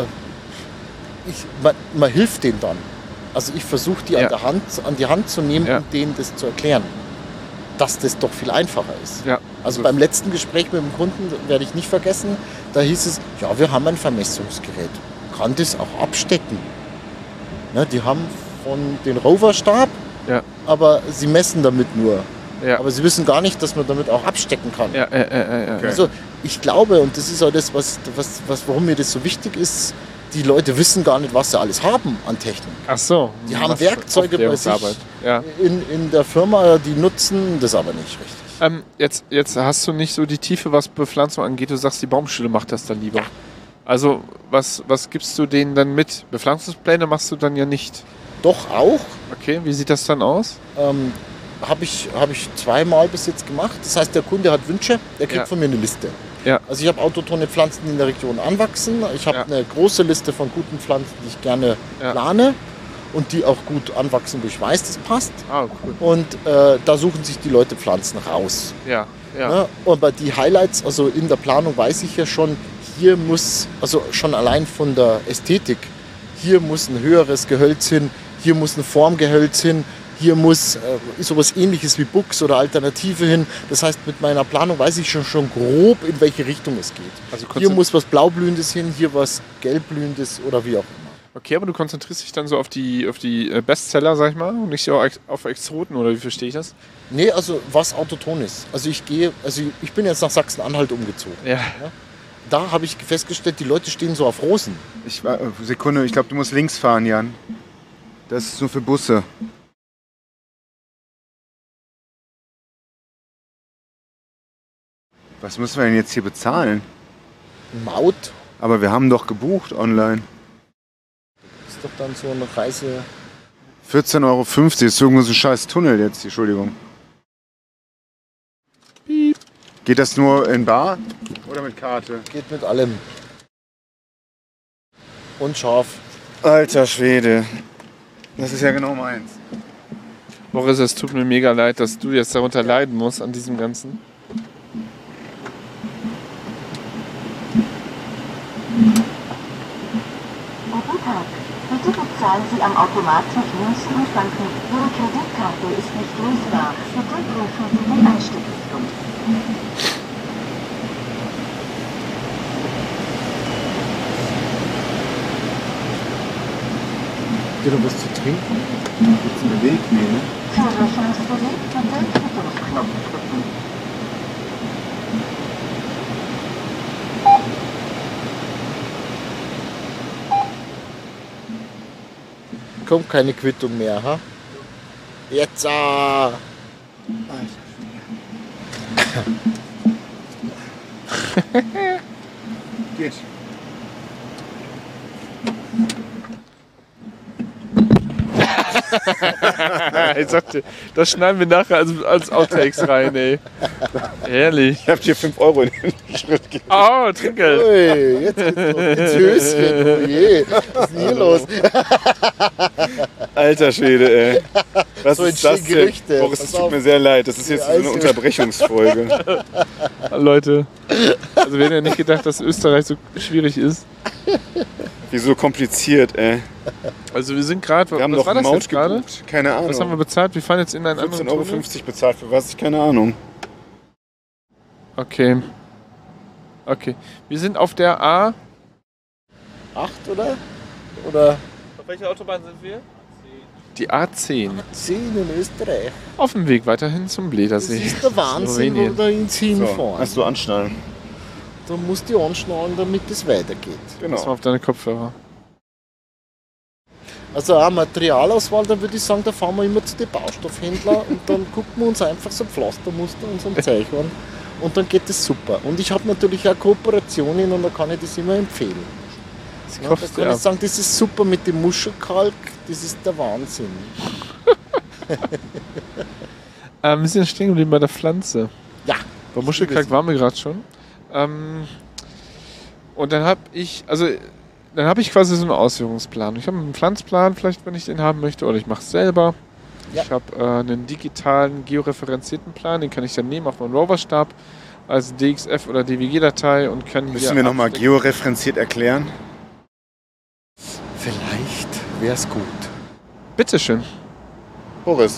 man hilft denen dann. Also ich versuche die an die Hand zu nehmen und denen das zu erklären, dass das doch viel einfacher ist. Ja. Also beim letzten Gespräch mit dem Kunden, werde ich nicht vergessen, da hieß es, ja, wir haben ein Vermessungsgerät. Kann das auch abstecken? Ne, die haben von den Roverstab, aber sie messen damit nur. Ja. Aber sie wissen gar nicht, dass man damit auch abstecken kann. Ja. Okay. Also ich glaube, und das ist auch das, warum mir das so wichtig ist, die Leute wissen gar nicht, was sie alles haben an Technik. Ach so. Die haben Werkzeuge bei sich Ja. in der Firma, die nutzen das aber nicht richtig. Jetzt hast du nicht so die Tiefe, was Bepflanzung angeht. Du sagst, die Baumschule macht das dann lieber. Also was gibst du denen dann mit? Bepflanzungspläne machst du dann ja nicht. Doch auch. Okay, wie sieht das dann aus? Habe ich zweimal bis jetzt gemacht. Das heißt, der Kunde hat Wünsche, der kriegt von mir eine Liste. Ja. Also ich habe autotone Pflanzen, die in der Region anwachsen. Ich habe eine große Liste von guten Pflanzen, die ich gerne plane und die auch gut anwachsen, wo ich weiß, das passt. Ah, cool. Und da suchen sich die Leute Pflanzen raus. Ja. Ja, aber die Highlights, also in der Planung weiß ich ja schon, hier muss, also schon allein von der Ästhetik, hier muss ein höheres Gehölz hin, hier muss ein Formgehölz hin, hier muss sowas ähnliches wie Buchs oder Alternative hin. Das heißt, mit meiner Planung weiß ich schon grob, in welche Richtung es geht. Also hier muss was Blaublühendes hin, hier was Gelbblühendes oder wie auch immer. Okay, aber du konzentrierst dich dann so auf die Bestseller, sag ich mal, und nicht so auf Exoten, oder wie verstehe ich das? Nee, also was autoton ist. Also ich bin jetzt nach Sachsen-Anhalt umgezogen. Ja. Da habe ich festgestellt, die Leute stehen so auf Rosen. Sekunde, ich glaube, du musst links fahren, Jan. Das ist nur für Busse. Was müssen wir denn jetzt hier bezahlen? Maut. Aber wir haben doch gebucht online. Das ist doch dann so eine Reise. 14,50 €. Ist irgendwo so ein scheiß Tunnel jetzt, Entschuldigung. Piep. Geht das nur in Bar oder mit Karte? Geht mit allem. Und scharf. Alter Schwede. Das ist ja genau meins. Boris, es tut mir mega leid, dass du jetzt darunter leiden musst an diesem Ganzen. Guten Tag. Bitte bezahlen Sie am Automat mit Münzen und Banken. Ihre Kreditkarte ist nicht lösbar. Bitte prüfen Sie die Einstiegszeit. Dir noch was zu trinken? Gibt's einen Weg? Nee, ne? Für Rechnungsbeleg bitte Quittungsknopf drücken. Kommt keine Quittung mehr, ha? Jetzt! Geht. Ich sagte, das schneiden wir nachher als Outtakes rein, ey. Ehrlich. Ich hab dir 5 € in den Schritt gegeben. Oh, Trinkgeld. Ui, jetzt geht's los. Ins Höschen. Oh je, was ist denn hier los? Alter Schwede, ey. Was So ist das entstehen denn? Gerüchte. Boris, es Pass tut auf. mir sehr leid. Das ist jetzt so eine Unterbrechungsfolge. Leute, also wir hätten ja nicht gedacht, dass Österreich so schwierig ist. Wieso kompliziert, ey. Also wir sind gerade, Wir haben was doch war das Maut jetzt gerade? gebucht. Keine Ahnung. Was haben wir bezahlt? Wir fahren jetzt in einen anderen 14,50 Tunnel. € bezahlt. Für was? Keine Ahnung. Okay. Wir sind auf der A. 8, oder? Oder Auf welcher Autobahn sind wir? Die A10. 10 in Österreich. Auf dem Weg weiterhin zum Das Bledersee. ist der Wahnsinn, wo Slowenien. wir da ins hinfahren. Hast du anschnallen? Da musst du anschnallen, damit es weitergeht. Genau. Pass mal auf deine Kopfhörer. Also auch Materialauswahl, da würde ich sagen, da fahren wir immer zu den Baustoffhändlern und dann gucken wir uns einfach so ein Pflastermuster und so ein Zeug an. Und dann geht das super. Und ich habe natürlich auch Kooperationen und da kann ich das immer empfehlen. Ja, da kann ich sagen, das ist super mit dem Muschelkalk, das ist der Wahnsinn. Wir sind stehen geblieben bei der Pflanze. Ja. Bei Muschelkalk waren wir gerade schon. Und dann habe ich quasi so einen Ausführungsplan. Ich habe einen Pflanzplan, vielleicht, wenn ich den haben möchte, oder ich mache es selber. Ja. Ich habe einen digitalen, georeferenzierten Plan, den kann ich dann nehmen auf meinen Roverstab als DXF oder DWG-Datei und kann Müssen hier wir nochmal abstecken. georeferenziert erklären? Vielleicht wäre es gut. Bitteschön. Boris.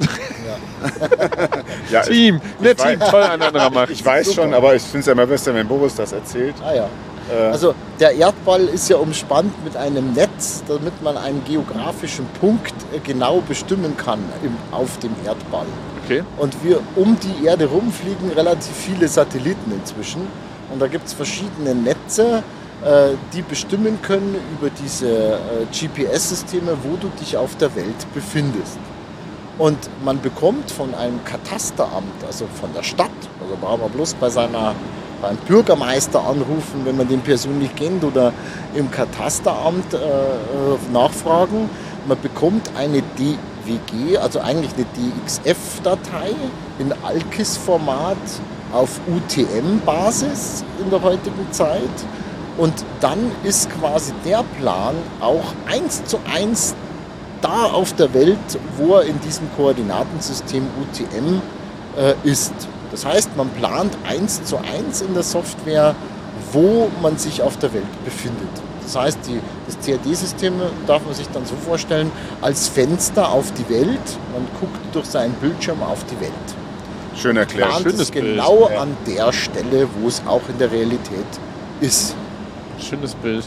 Ja, Team, Team, toll einander macht. ich weiß schon, aber ich finde es ja immer besser, wenn Boris das erzählt. Ah ja. Also der Erdball ist ja umspannt mit einem Netz, damit man einen geografischen Punkt genau bestimmen kann auf dem Erdball. Okay. Und wir um die Erde rumfliegen relativ viele Satelliten inzwischen. Und da gibt es verschiedene Netze, die bestimmen können über diese GPS-Systeme, wo du dich auf der Welt befindest. Und man bekommt von einem Katasteramt, also von der Stadt, also braucht man bloß beim Bürgermeister anrufen, wenn man den persönlich kennt, oder im Katasteramt nachfragen. Man bekommt eine DWG, also eigentlich eine DXF-Datei in ALKIS-Format auf UTM-Basis in der heutigen Zeit. Und dann ist quasi der Plan auch 1:1 da auf der Welt, wo er in diesem Koordinatensystem UTM ist. Das heißt, man plant 1:1 in der Software, wo man sich auf der Welt befindet. Das heißt, das CAD-System darf man sich dann so vorstellen, als Fenster auf die Welt. Man guckt durch seinen Bildschirm auf die Welt. Schön erklärt. Plant es genau an der Stelle, wo es auch in der Realität ist. Schönes Bild.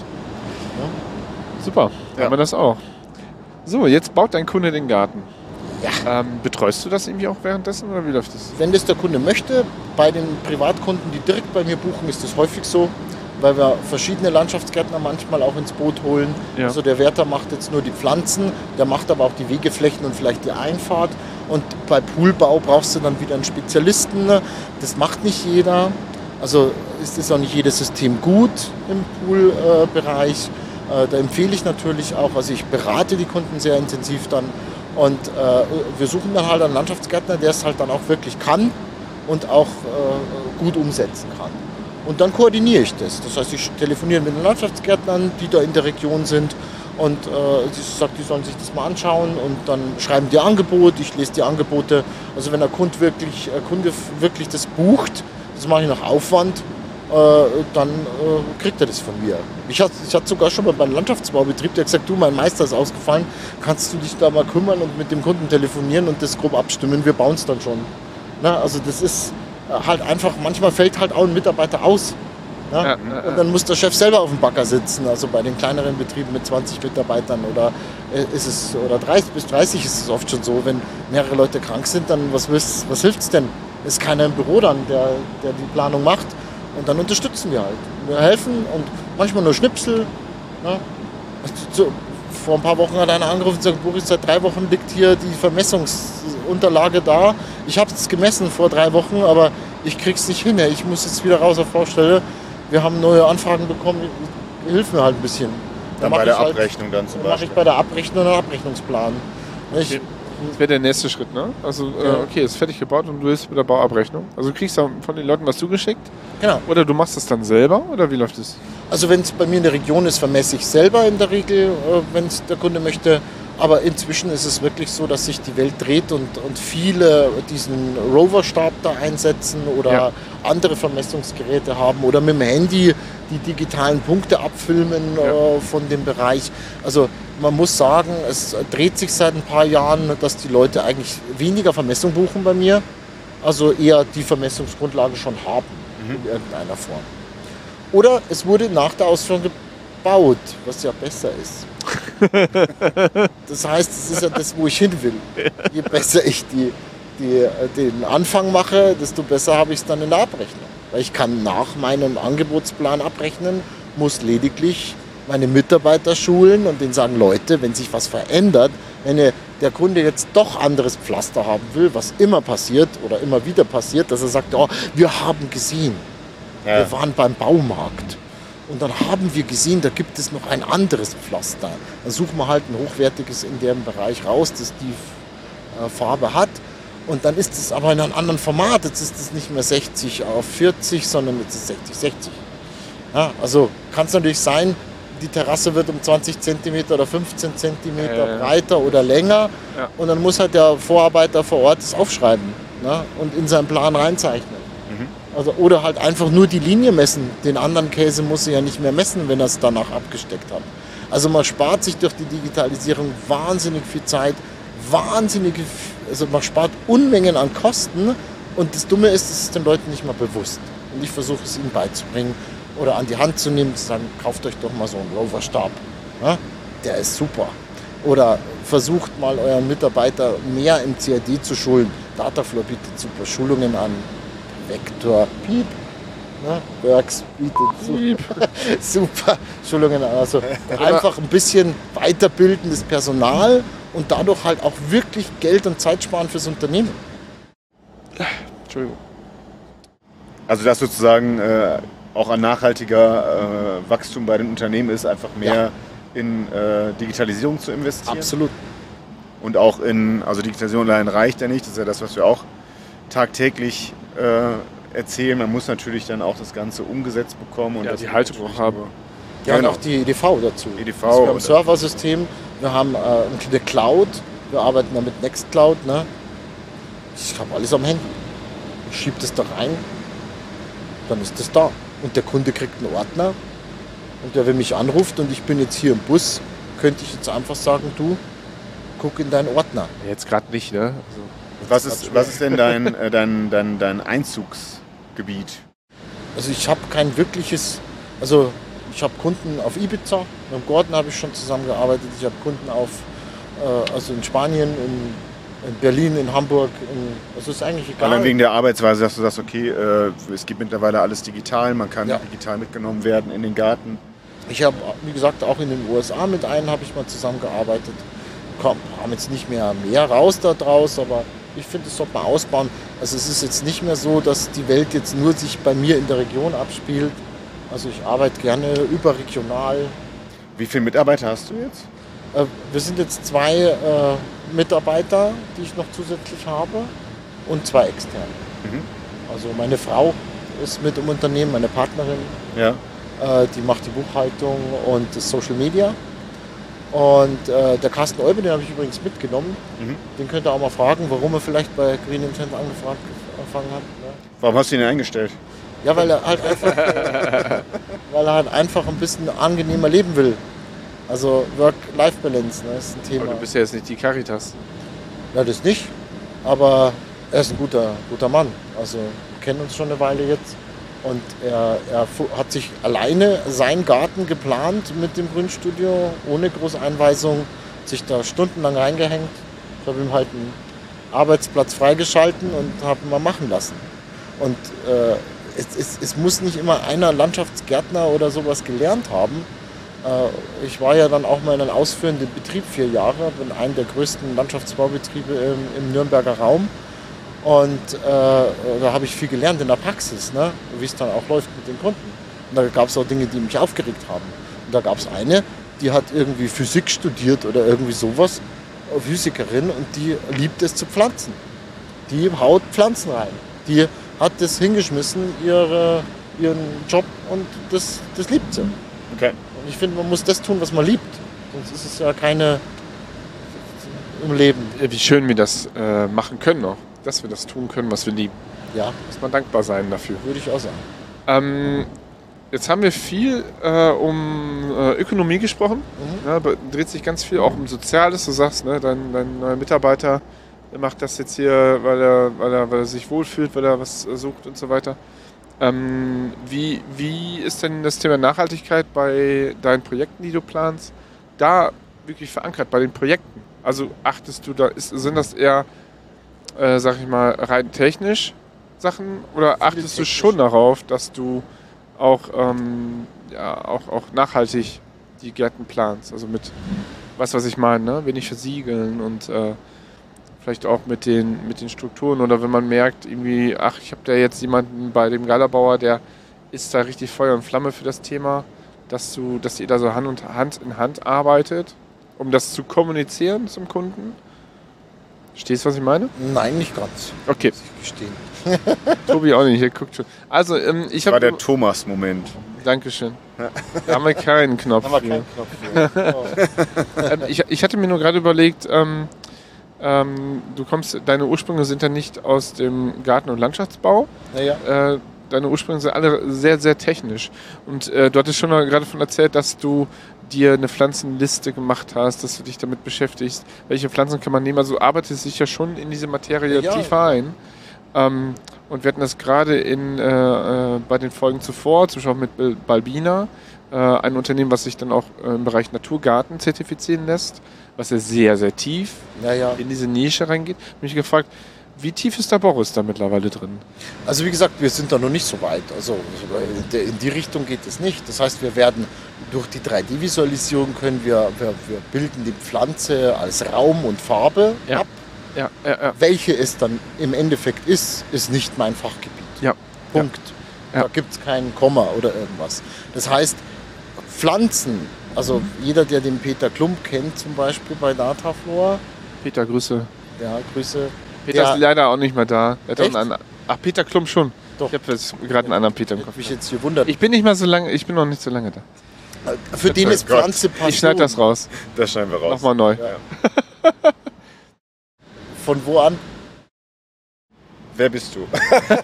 Ja. Super, Ja. haben wir das auch. So, jetzt baut dein Kunde den Garten. Ja. Betreust du das irgendwie auch währenddessen oder wie läuft das? Wenn das der Kunde möchte, bei den Privatkunden, die direkt bei mir buchen, ist das häufig so, weil wir verschiedene Landschaftsgärtner manchmal auch ins Boot holen. Ja. Also der Wärter macht jetzt nur die Pflanzen, der macht aber auch die Wegeflächen und vielleicht die Einfahrt. Und bei Poolbau brauchst du dann wieder einen Spezialisten. Das macht nicht jeder. Also ist es auch nicht jedes System gut im Poolbereich. Da empfehle ich natürlich auch, also ich berate die Kunden sehr intensiv dann. Und wir suchen dann halt einen Landschaftsgärtner, der es halt dann auch wirklich kann und auch gut umsetzen kann. Und dann koordiniere ich das. Das heißt, ich telefoniere mit den Landschaftsgärtnern, die da in der Region sind, und ich sage, die sollen sich das mal anschauen, und dann schreiben die Angebot, ich lese die Angebote. Also wenn der Kunde wirklich das bucht, das mache ich nach Aufwand, dann kriegt er das von mir. Ich hatte sogar schon mal beim Landschaftsbaubetrieb, der gesagt, du, mein Meister ist ausgefallen, kannst du dich da mal kümmern und mit dem Kunden telefonieren und das grob abstimmen, wir bauen es dann schon. Na, also das ist halt einfach, manchmal fällt halt auch ein Mitarbeiter aus. Ja? Ja. Und dann muss der Chef selber auf dem Bagger sitzen, also bei den kleineren Betrieben mit 20 Mitarbeitern oder 30 bis 30 ist es oft schon so, wenn mehrere Leute krank sind, dann was hilft es denn? Ist keiner im Büro dann, der die Planung macht. Und dann unterstützen wir halt. Wir helfen und manchmal nur Schnipsel. Ne? Vor ein paar Wochen hat einer angerufen und gesagt, Boris, seit 3 Wochen liegt hier die Vermessungsunterlage da. Ich habe es gemessen vor 3 Wochen, aber ich krieg's nicht hin. Ich muss jetzt wieder raus auf Baustelle. Wir haben neue Anfragen bekommen. Hilf mir halt ein bisschen. Dann bei der Abrechnung dann zum Beispiel. Mache ich bei der Abrechnung einen Abrechnungsplan. Okay. Das wäre der nächste Schritt, ne? Also, okay, ist fertig gebaut und du hilfst mit der Bauabrechnung. Also du kriegst dann von den Leuten was zugeschickt? Genau. Oder du machst das dann selber? Oder wie läuft das? Also wenn es bei mir in der Region ist, vermesse ich selber in der Regel, wenn es der Kunde möchte. Aber inzwischen ist es wirklich so, dass sich die Welt dreht und viele diesen Rover-Stab da einsetzen oder andere Vermessungsgeräte haben oder mit dem Handy die digitalen Punkte abfilmen von dem Bereich. Also man muss sagen, es dreht sich seit ein paar Jahren, dass die Leute eigentlich weniger Vermessung buchen bei mir, also eher die Vermessungsgrundlage schon haben in irgendeiner Form. Oder es wurde nach der Ausführung gebaut, was ja besser ist. Das heißt, es ist ja das, wo ich hin will. Je besser ich den Anfang mache, desto besser habe ich es dann in der Abrechnung. Weil ich kann nach meinem Angebotsplan abrechnen, muss lediglich meine Mitarbeiter schulen und denen sagen, Leute, wenn sich was verändert, wenn der Kunde jetzt doch anderes Pflaster haben will, was immer passiert oder immer wieder passiert, dass er sagt, oh, wir haben gesehen, wir waren beim Baumarkt. Und dann haben wir gesehen, da gibt es noch ein anderes Pflaster. Dann suchen wir halt ein hochwertiges in dem Bereich raus, das die Farbe hat. Und dann ist es aber in einem anderen Format. Jetzt ist es nicht mehr 60:40, sondern jetzt ist es 60:60. Ja, also kann es natürlich sein, die Terrasse wird um 20 cm oder 15 cm breiter oder länger. Ja. Und dann muss halt der Vorarbeiter vor Ort das aufschreiben, ne? Und in seinen Plan reinzeichnen. Also, oder halt einfach nur die Linie messen. Den anderen Käse muss er ja nicht mehr messen, wenn er es danach abgesteckt hat. Also man spart sich durch die Digitalisierung wahnsinnig viel Zeit, also man spart Unmengen an Kosten. Und das Dumme ist, es ist den Leuten nicht mal bewusst. Und ich versuche es ihnen beizubringen oder an die Hand zu nehmen, zu sagen, kauft euch doch mal so einen Rover-Stab. Ja? Der ist super. Oder versucht mal euren Mitarbeiter mehr im CAD zu schulen. Dataflow bietet super Schulungen an. Vektor, Piep. Ne? Works bietet super Schulungen an. Also einfach ein bisschen weiterbildendes Personal und dadurch halt auch wirklich Geld und Zeit sparen fürs Unternehmen. Entschuldigung. Also dass sozusagen auch ein nachhaltiger Wachstum bei den Unternehmen ist, einfach mehr in Digitalisierung zu investieren. Absolut. Und auch also Digitalisierung allein reicht ja nicht, das ist ja das, was wir auch tagtäglich erzählen. Man muss natürlich dann auch das Ganze umgesetzt bekommen. Und Ja, das die geht Haltung natürlich auch haben. nur- Ja, Genau. und auch die EDV dazu. EDV Also wir haben ein oder- Serversystem, wir haben eine Cloud, wir arbeiten ja mit Nextcloud. Ne? Ich habe alles am Handy. Ich schiebe das da rein, dann ist das da. Und der Kunde kriegt einen Ordner und der, wenn mich anruft und ich bin jetzt hier im Bus, könnte ich jetzt einfach sagen, du, guck in deinen Ordner. Jetzt gerade nicht, ne? Was ist denn dein Einzugsgebiet? Also ich habe kein wirkliches, also ich habe Kunden auf Ibiza, mit dem Gordon habe ich schon zusammengearbeitet, ich habe Kunden also in Spanien, in Berlin, in Hamburg, also ist eigentlich egal. Allein wegen der Arbeitsweise, dass du sagst, okay, es gibt mittlerweile alles digital, man kann Ja. digital mitgenommen werden in den Garten. Ich habe, wie gesagt, auch in den USA mit einem habe ich mal zusammengearbeitet. Haben jetzt nicht mehr raus da draus, aber ich finde, das sollte man ausbauen. Also es ist jetzt nicht mehr so, dass die Welt jetzt nur sich bei mir in der Region abspielt. Also ich arbeite gerne überregional. Wie viele Mitarbeiter hast du jetzt? Wir sind jetzt 2 Mitarbeiter, die ich noch zusätzlich habe und 2 externe. Mhm. Also meine Frau ist mit im Unternehmen, meine Partnerin, Ja. die macht die Buchhaltung und das Social Media. Und der Carsten Olbe, den habe ich übrigens mitgenommen. Mhm. Den könnt ihr auch mal fragen, warum er vielleicht bei Green Intent angefangen hat. Ne? Warum hast du ihn denn eingestellt? Ja, weil er halt einfach ein bisschen angenehmer leben will. Also Work-Life-Balance, ne, ist ein Thema. Aber du bist ja jetzt nicht die Caritas. Ja, das nicht. Aber er ist ein guter Mann. Also wir kennen uns schon eine Weile jetzt. Und er hat sich alleine seinen Garten geplant mit dem Grünstudio, ohne große Einweisung, sich da stundenlang reingehängt. Ich habe ihm halt einen Arbeitsplatz freigeschalten und habe ihn mal machen lassen. Und es muss nicht immer einer Landschaftsgärtner oder sowas gelernt haben. Ich war ja dann auch mal in einem ausführenden Betrieb 4 Jahre, bin einen der größten Landschaftsbaubetriebe im Nürnberger Raum. Und da habe ich viel gelernt in der Praxis, ne? Wie es dann auch läuft mit den Kunden. Und da gab es auch Dinge, die mich aufgeregt haben. Und da gab es eine, die hat irgendwie Physik studiert oder irgendwie sowas, Physikerin, und die liebt es zu pflanzen. Die haut Pflanzen rein. Die hat das hingeschmissen, ihren Job, und das liebt sie. Okay. Und ich finde, man muss das tun, was man liebt. Sonst ist es ja keine im Leben. Wie schön wir das machen können auch. Dass wir das tun können, was wir lieben. Ja, Muss man dankbar sein dafür. würde ich auch sagen. Jetzt haben wir viel um Ökonomie gesprochen. Ja, dreht sich ganz viel auch um Soziales. Du sagst, ne, dein neuer Mitarbeiter, der macht das jetzt hier, weil er sich wohlfühlt, weil er was sucht und so weiter. Wie ist denn das Thema Nachhaltigkeit bei deinen Projekten, die du planst, da wirklich verankert, bei den Projekten? Also achtest du da, sind das eher, sag ich mal, rein technisch Sachen, oder achtest du schon darauf, dass du auch nachhaltig die Gärten planst? Also mit, was ich meine, ne? Wenig versiegeln und vielleicht auch mit den Strukturen, oder wenn man merkt, irgendwie, ich habe da jetzt jemanden bei dem Gallerbauer, der ist da richtig Feuer und Flamme für das Thema, dass ihr da so Hand in Hand arbeitet, um das zu kommunizieren zum Kunden. Verstehst du, was ich meine? Nein, nicht ganz. Okay. Muss ich gestehen. Tobi auch nicht, der guckt schon. Also, ich Das war habe... der Thomas-Moment. Dankeschön. Da haben wir keinen Knopf Aber für. kein Knopf für. Oh. Ich hatte mir nur gerade überlegt, deine Ursprünge sind ja nicht aus dem Garten- und Landschaftsbau. Naja. Deine Ursprünge sind alle sehr, sehr technisch. Und du hattest schon mal gerade von erzählt, dass du dir eine Pflanzenliste gemacht hast, dass du dich damit beschäftigst. Welche Pflanzen kann man nehmen? Also du arbeitest dich ja schon in diese Materie tiefer ein. Und wir hatten das gerade bei den Folgen zuvor, zum Beispiel auch mit Balbina, ein Unternehmen, was sich dann auch im Bereich Naturgarten zertifizieren lässt, was ja sehr, sehr tief Ja. in diese Nische reingeht. Ich habe mich gefragt, Wie tief ist der Boris da mittlerweile drin? Also wie gesagt, wir sind da noch nicht so weit. Also in die Richtung geht es nicht. Das heißt, wir werden durch die 3D-Visualisierung wir bilden die Pflanze als Raum und Farbe ab. Ja. Welche es dann im Endeffekt ist nicht mein Fachgebiet. Ja. Punkt. Ja. Da gibt es keinen Komma oder irgendwas. Das heißt, Pflanzen, also jeder, der den Peter Klump kennt, zum Beispiel bei Dataflor, Peter, Grüße. ja, Grüße. Peter ist leider auch nicht mehr da. Er hat Echt? Ach, Peter Klump schon. Doch. Ich habe jetzt gerade einen anderen Peter im Kopf. Mich jetzt hier wundert. Ich bin nicht mehr so lange, ich bin noch nicht so lange da. Für den ist Gott. Pflanze Passion. Ich schneide das raus. Das schneiden wir raus. Nochmal neu. Von wo an? Wer bist du?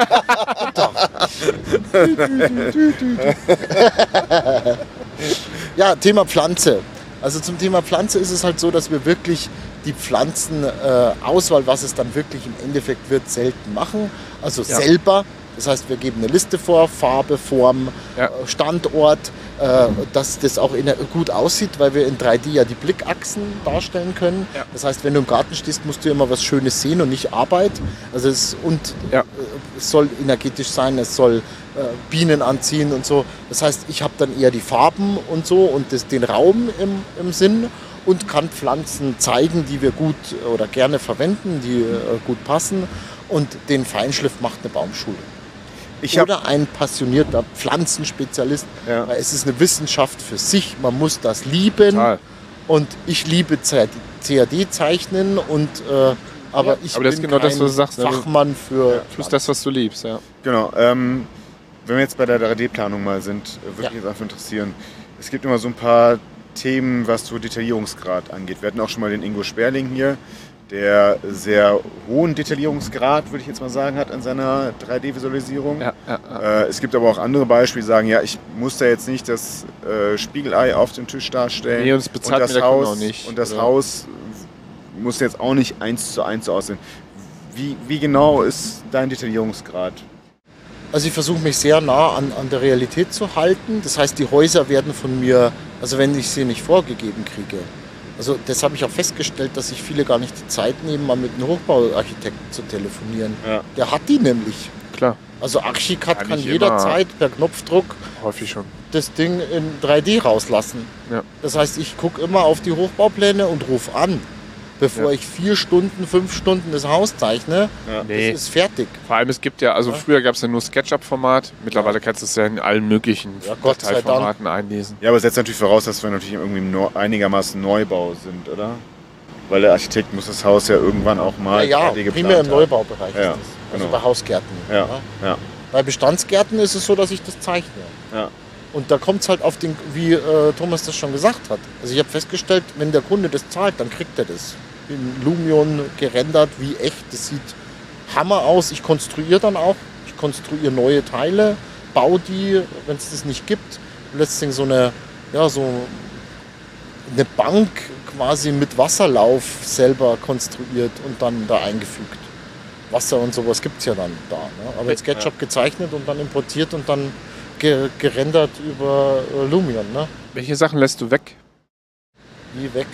Ja, Thema Pflanze. Also zum Thema Pflanze ist es halt so, dass wir wirklich die Pflanzenauswahl, was es dann wirklich im Endeffekt wird, selten machen. Also selber. Das heißt, wir geben eine Liste vor, Farbe, Form, Standort, dass das auch gut aussieht, weil wir in 3D ja die Blickachsen darstellen können. Ja. Das heißt, wenn du im Garten stehst, musst du immer was Schönes sehen und nicht Arbeit. Also es soll energetisch sein, es soll Bienen anziehen und so. Das heißt, ich habe dann eher die Farben und so und den Raum im Sinn und kann Pflanzen zeigen, die wir gut oder gerne verwenden, die gut passen. Und den Feinschliff macht eine Baumschule. Oder ein passionierter Pflanzenspezialist, weil es ist eine Wissenschaft für sich, man muss das lieben. Total. Und ich liebe CAD-Zeichnen aber ich aber das bin ist genau kein das, was du sagst, Fachmann für... Das ist das, was du liebst, ja. Genau. Wenn wir jetzt bei der 3D-Planung mal sind, würde mich jetzt einfach interessieren. Es gibt immer so ein paar Themen, was so Detaillierungsgrad angeht. Wir hatten auch schon mal den Ingo Sperling hier, der sehr hohen Detaillierungsgrad, würde ich jetzt mal sagen, hat an seiner 3D-Visualisierung. Es gibt aber auch andere Beispiele, die sagen, ja, ich muss da jetzt nicht das Spiegelei auf dem Tisch darstellen. Nee, und das bezahlt mir der Kunde auch nicht. Und das Haus muss jetzt auch nicht 1:1 so aussehen. Wie genau ist dein Detaillierungsgrad? Also ich versuche mich sehr nah an der Realität zu halten. Das heißt, die Häuser werden von mir, also wenn ich sie nicht vorgegeben kriege, also das habe ich auch festgestellt, dass sich viele gar nicht die Zeit nehmen, mal mit einem Hochbauarchitekten zu telefonieren. Ja. Der hat die nämlich. Klar. Also Archicad kann jederzeit per Knopfdruck häufig schon das Ding in 3D rauslassen. Ja. Das heißt, ich gucke immer auf die Hochbaupläne und rufe an, bevor ich 4 Stunden, 5 Stunden das Haus zeichne. Ja. Das ist fertig. Vor allem, es gibt ja, also früher gab es ja nur SketchUp-Format. Mittlerweile kannst du es ja in allen möglichen Dateiformaten einlesen. Ja, aber es setzt natürlich voraus, dass wir natürlich irgendwie einigermaßen Neubau sind, oder? Weil der Architekt muss das Haus ja irgendwann auch mal primär im Neubaubereich ist das. Also bei Hausgärten. Ja. Bei Bestandsgärten ist es so, dass ich das zeichne. Ja. Und da kommt es halt auf den, wie Thomas das schon gesagt hat. Also ich habe festgestellt, wenn der Kunde das zahlt, dann kriegt er das. In Lumion gerendert, wie echt. Das sieht Hammer aus. Ich konstruiere dann auch. Ich konstruiere neue Teile, baue die, wenn es das nicht gibt. Letztlich so eine Bank quasi mit Wasserlauf selber konstruiert und dann da eingefügt. Wasser und sowas gibt es ja dann da. Ne? Aber jetzt SketchUp gezeichnet und dann importiert und dann gerendert über Lumion. Ne? Welche Sachen lässt du weg? Wie weg?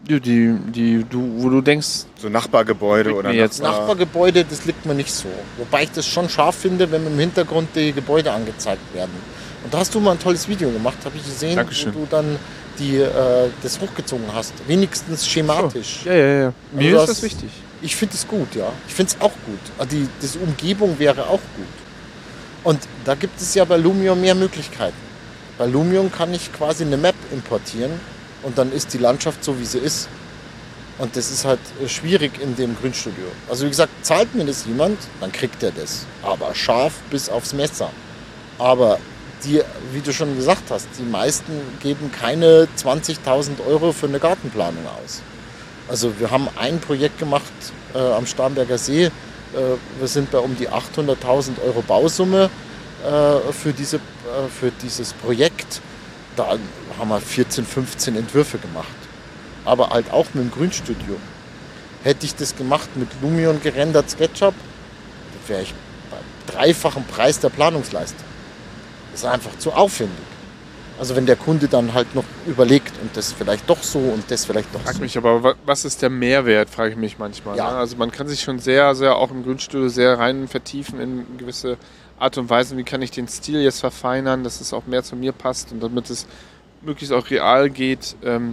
Wo du denkst... So Nachbargebäude oder Nachbargebäude, das liegt mir nicht so. Wobei ich das schon scharf finde, wenn im Hintergrund die Gebäude angezeigt werden. Und da hast du mal ein tolles Video gemacht, habe ich gesehen, Dankeschön. wo du dann das hochgezogen hast. Wenigstens schematisch. So. Ja. Mir ist das wichtig. Ich finde es gut, ja. Ich finde es auch gut. Also die Umgebung wäre auch gut. Und da gibt es ja bei Lumion mehr Möglichkeiten. Bei Lumion kann ich quasi eine Map importieren und dann ist die Landschaft so, wie sie ist. Und das ist halt schwierig in dem Grünstudio. Also wie gesagt, zahlt mir das jemand, dann kriegt er das. Aber scharf bis aufs Messer. Aber die, wie du schon gesagt hast, die meisten geben keine 20.000 Euro für eine Gartenplanung aus. Also wir haben ein Projekt gemacht am Starnberger See. Wir sind bei um die 800.000 Euro Bausumme für dieses Projekt. Da haben wir 14, 15 Entwürfe gemacht. Aber halt auch mit dem Grünstudio. Hätte ich das gemacht mit Lumion gerendert SketchUp, wäre ich beim 3-fachen Preis der Planungsleistung. Das ist einfach zu aufwendig. Also wenn der Kunde dann halt noch überlegt und das vielleicht doch so und das vielleicht doch Frag so. mich aber, was ist der Mehrwert, frage ich mich manchmal. Ja. Ne? Also man kann sich schon sehr, sehr auch im Grünstudio sehr rein vertiefen in gewisse Art und Weise. Wie kann ich den Stil jetzt verfeinern, dass es auch mehr zu mir passt und damit es möglichst auch real geht.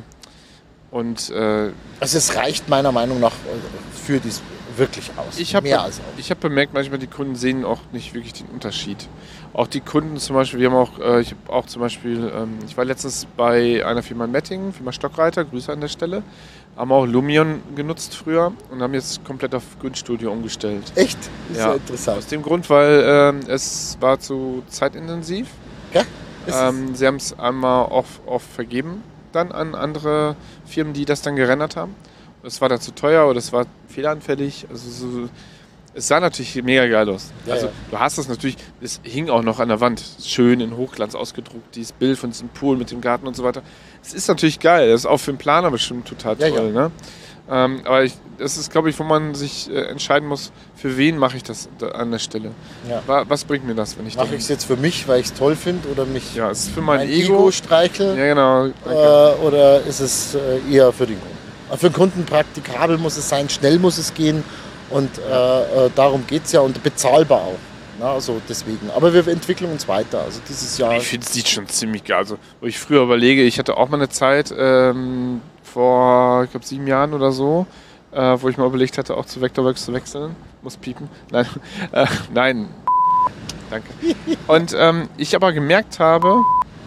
Also es reicht meiner Meinung nach für dies wirklich aus. Mehr als aus. Ich habe bemerkt, manchmal die Kunden sehen auch nicht wirklich den Unterschied. Auch die Kunden zum Beispiel, ich war letztens bei einer Firma in Mettingen, Firma Stockreiter, Grüße an der Stelle, haben auch Lumion genutzt früher und haben jetzt komplett auf Grünstudio umgestellt. Echt? Das ist ja Aus interessant. dem Grund, weil es war zu zeitintensiv. Ja? Sie haben es einmal oft vergeben dann an andere Firmen, die das dann gerendert haben. Das war dann zu teuer oder es war fehleranfällig. Also es sah natürlich mega geil aus. Ja, also ja. du hast das natürlich, es hing auch noch an der Wand, schön in Hochglanz ausgedruckt, dieses Bild von diesem Pool mit dem Garten und so weiter. Es ist natürlich geil, das ist auch für einen Planer bestimmt total toll. Ja. Ne? Aber das ist, glaube ich, wo man sich entscheiden muss, für wen mache ich das an der Stelle. Ja. Was bringt mir das, wenn ich Mache ich es jetzt für mich, weil ich es toll finde oder mich Ja, es ist für mein Ego Ego. streicheln? Ja, genau. Danke. Oder ist es eher für den Kunden? Für den Kunden praktikabel muss es sein, schnell muss es gehen und darum geht es ja und bezahlbar auch. Na, also deswegen. Aber wir entwickeln uns weiter. Also dieses Jahr. Ich finde, es sieht schon ziemlich geil. Also, wo ich früher überlege, ich hatte auch mal eine Zeit vor, ich glaube, 7 Jahren oder so, wo ich mal überlegt hatte, auch zu Vectorworks zu wechseln. Muss piepen. Nein. Nein. Danke. Und ich aber gemerkt habe,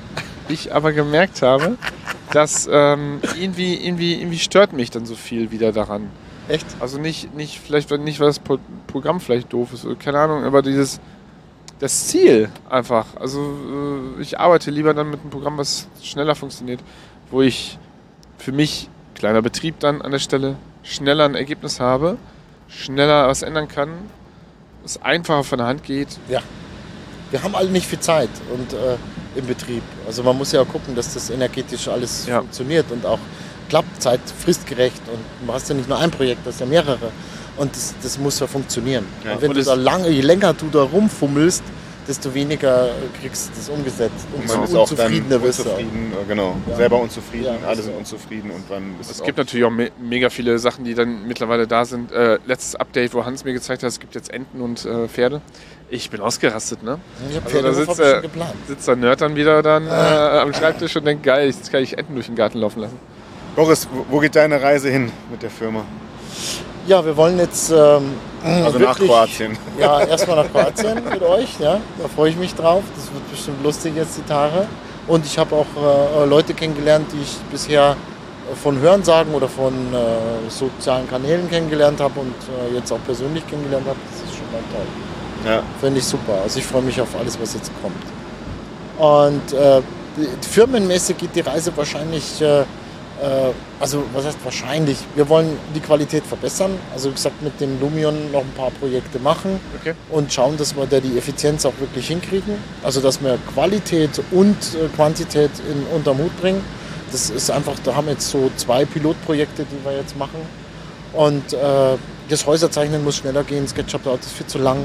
dass irgendwie stört mich dann so viel wieder daran. Echt? Also nicht, weil das Programm vielleicht doof ist, oder keine Ahnung, aber das Ziel einfach. Also ich arbeite lieber dann mit einem Programm, was schneller funktioniert, wo ich für mich, kleiner Betrieb dann an der Stelle, schneller ein Ergebnis habe, schneller was ändern kann, es einfacher von der Hand geht. Ja. Wir haben alle nicht viel Zeit und im Betrieb. Also man muss ja auch gucken, dass das energetisch alles funktioniert und auch klappt, fristgerecht. Und du hast ja nicht nur ein Projekt, du hast ja mehrere. Und das muss ja funktionieren. Ja, und wenn und du je länger du da rumfummelst, desto weniger kriegst du das umgesetzt. Und Umso man ist auch dann unzufriedener wirst du auch. unzufrieden, genau, Ja. selber unzufrieden, Ja, alle so. sind unzufrieden und dann ist Es gibt natürlich auch mega viele Sachen, die dann mittlerweile da sind. Letztes Update, wo Hans mir gezeigt hat, es gibt jetzt Enten und Pferde. Ich bin ausgerastet, ne? Ich habe Also da Pferde schon geplant. sitzt der Nerd dann wieder am Schreibtisch und denkt, geil, jetzt kann ich Enten durch den Garten laufen lassen. Boris, wo geht deine Reise hin mit der Firma? Ja, wir wollen jetzt Also nach wirklich- Kroatien. Ja, erstmal nach Kroatien mit euch. Ja, da freue ich mich drauf. Das wird bestimmt lustig jetzt die Tage. Und ich habe auch Leute kennengelernt, die ich bisher von Hörensagen oder von sozialen Kanälen kennengelernt habe und jetzt auch persönlich kennengelernt habe. Das ist schon mal toll. Ja. Finde ich super. Also ich freue mich auf alles, was jetzt kommt. Und firmenmäßig geht die Reise wahrscheinlich, also was heißt wahrscheinlich, wir wollen die Qualität verbessern. Also wie gesagt, mit dem Lumion noch ein paar Projekte machen Okay. und schauen, dass wir da die Effizienz auch wirklich hinkriegen. Also dass wir Qualität und Quantität unterm Hut bringen. Das ist einfach, da haben wir jetzt so 2 Pilotprojekte, die wir jetzt machen. Und das Häuserzeichnen muss schneller gehen, SketchUp dauert das viel zu lang.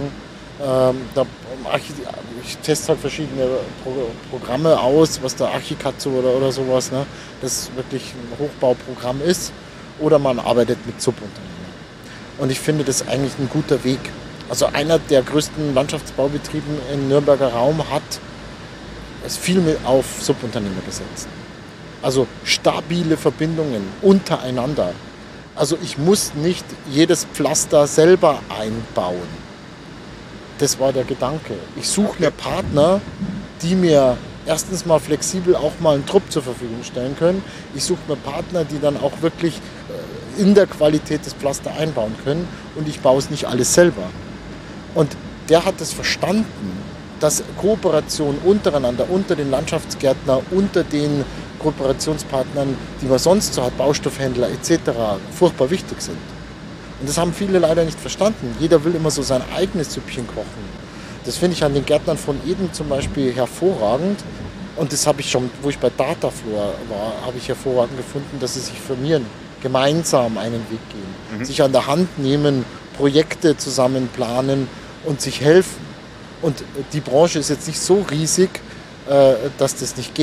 Ich teste halt verschiedene Programme aus, was der Archicad oder sowas, ne? Das wirklich ein Hochbauprogramm ist. Oder man arbeitet mit Subunternehmen. Und ich finde das eigentlich ein guter Weg. Also einer der größten Landschaftsbaubetrieben im Nürnberger Raum hat es viel auf Subunternehmer gesetzt. Also stabile Verbindungen untereinander. Also ich muss nicht jedes Pflaster selber einbauen. Das war der Gedanke. Ich suche mir Partner, die mir erstens mal flexibel auch mal einen Trupp zur Verfügung stellen können. Ich suche mir Partner, die dann auch wirklich in der Qualität das Pflaster einbauen können und ich baue es nicht alles selber. Und der hat es verstanden, dass Kooperation untereinander, unter den Landschaftsgärtnern, unter den Kooperationspartnern, die man sonst so hat, Baustoffhändler etc., furchtbar wichtig sind. Und das haben viele leider nicht verstanden. Jeder will immer so sein eigenes Süppchen kochen. Das finde ich an den Gärtnern von Eden zum Beispiel hervorragend. Und das habe ich schon, wo ich bei Datafloor war, habe ich hervorragend gefunden, dass sie sich firmieren, gemeinsam einen Weg gehen, sich an der Hand nehmen, Projekte zusammen planen und sich helfen. Und die Branche ist jetzt nicht so riesig, dass das nicht geht.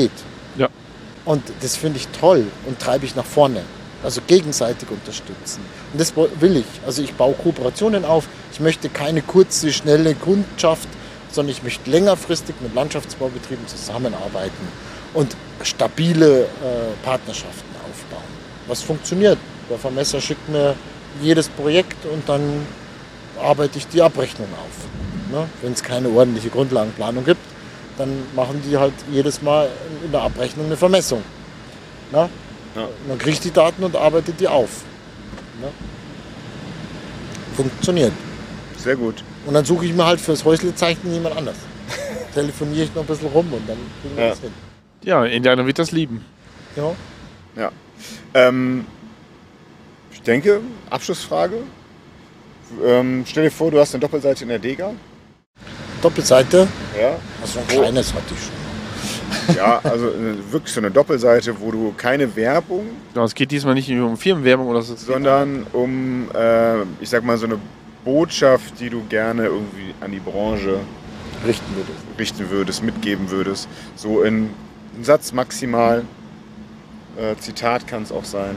Ja. Und das finde ich toll und treibe ich nach vorne. Also gegenseitig unterstützen. Und das will ich. Also ich baue Kooperationen auf. Ich möchte keine kurze, schnelle Kundschaft, sondern ich möchte längerfristig mit Landschaftsbaubetrieben zusammenarbeiten und stabile Partnerschaften aufbauen. Was funktioniert? Der Vermesser schickt mir jedes Projekt und dann arbeite ich die Abrechnung auf. Ne? Wenn es keine ordentliche Grundlagenplanung gibt, dann machen die halt jedes Mal in der Abrechnung eine Vermessung. Ne? Ja. Man kriegt die Daten und arbeitet die auf. Ne? Funktioniert. Sehr gut. Und dann suche ich mir halt fürs Häuslezeichnen jemand anders. Telefoniere ich noch ein bisschen rum und dann kriegen wir das hin. Ja, Indianer wird das lieben. Ja. Ja. Ich denke, Abschlussfrage. Stell dir vor, du hast eine Doppelseite in der Dega. Doppelseite, Ja. also ein kleines hatte ich schon. Ja, also wirklich so eine Doppelseite, wo du keine Werbung, Genau, es geht diesmal nicht um Firmenwerbung oder so, sondern um, ich sag mal, so eine Botschaft, die du gerne irgendwie an die Branche richten würdest, mitgeben würdest. So in einem Satz maximal. Zitat kann es auch sein.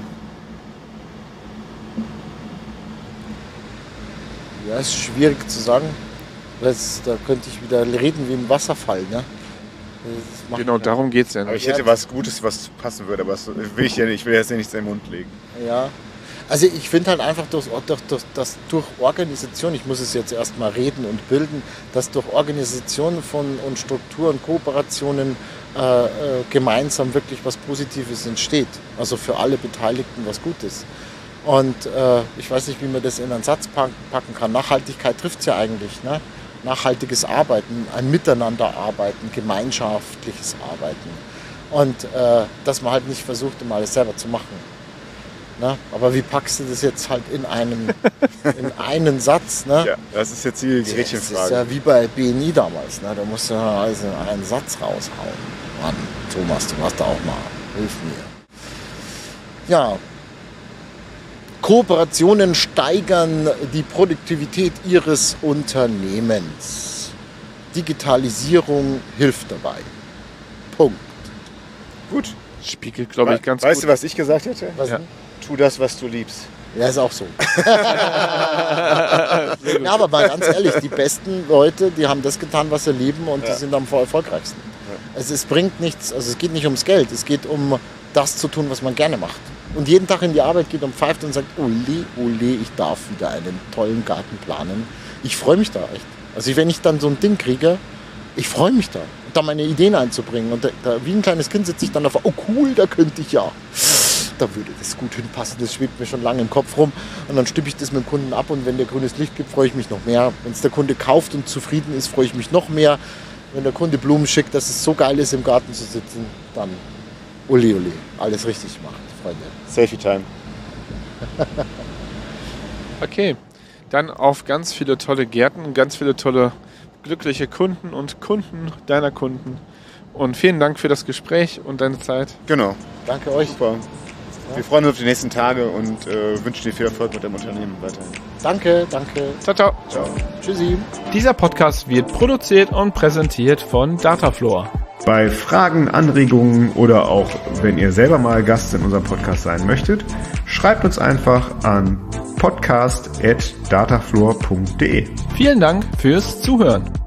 Ja, ist schwierig zu sagen. Da könnte ich wieder reden wie ein Wasserfall. Ne? Das macht Genau, darum geht es ja. Aber ich hätte was Gutes, was passen würde, aber das will ich ja nicht. Ich will jetzt nicht in den Mund legen. Ja, also ich finde halt einfach, durch Organisation, ich muss es jetzt erstmal reden und bilden, dass durch Organisation und Struktur und Kooperationen gemeinsam wirklich was Positives entsteht. Also für alle Beteiligten was Gutes. Und ich weiß nicht, wie man das in einen Satz packen kann. Nachhaltigkeit trifft es ja eigentlich. Ne? Nachhaltiges Arbeiten, ein Miteinanderarbeiten, gemeinschaftliches Arbeiten. Und dass man halt nicht versucht, immer alles selber zu machen. Ne? Aber wie packst du das jetzt halt in einen Satz? Ne? Ja, das ist jetzt die Gretchenfrage. Das ist ja wie bei BNI damals. Ne? Da musst du alles in einen Satz raushauen. Mann, Thomas, du machst da auch mal. Hilf mir. Ja. Kooperationen steigern die Produktivität Ihres Unternehmens. Digitalisierung hilft dabei. Punkt. Gut. Spiegelt, glaube ich, ganz Weißt gut. du, was ich gesagt hätte? Was Ja. denn? Tu das, was du liebst. Ja, ist auch so. Ja, aber mal ganz ehrlich, die besten Leute, die haben das getan, was sie lieben und die sind am erfolgreichsten. Ja. Also es bringt nichts, also es geht nicht ums Geld, es geht um das zu tun, was man gerne macht. Und jeden Tag in die Arbeit geht und pfeift und sagt, ole, ole, ich darf wieder einen tollen Garten planen. Ich freue mich da echt. Also wenn ich dann so ein Ding kriege, ich freue mich da. Da meine Ideen einzubringen. Und da, wie ein kleines Kind sitze ich dann auf, oh cool, da könnte ich ja. Da würde das gut hinpassen, das schwebt mir schon lange im Kopf rum. Und dann stimme ich das mit dem Kunden ab und wenn der grünes Licht gibt, freue ich mich noch mehr. Wenn es der Kunde kauft und zufrieden ist, freue ich mich noch mehr. Wenn der Kunde Blumen schickt, dass es so geil ist, im Garten zu sitzen, dann ole, ole, alles richtig gemacht, Freunde. Selfie-Time. Okay, dann auf ganz viele tolle Gärten, ganz viele tolle glückliche Kunden und Kunden deiner Kunden. Und vielen Dank für das Gespräch und deine Zeit. Genau. Danke euch. Super. Wir freuen uns auf die nächsten Tage und wünschen dir viel Erfolg mit dem Unternehmen weiterhin. Danke, danke. Ciao, ciao. Ciao. Tschüssi. Dieser Podcast wird produziert und präsentiert von Datafloor. Bei Fragen, Anregungen oder auch wenn ihr selber mal Gast in unserem Podcast sein möchtet, schreibt uns einfach an podcast@datafloor.de. Vielen Dank fürs Zuhören.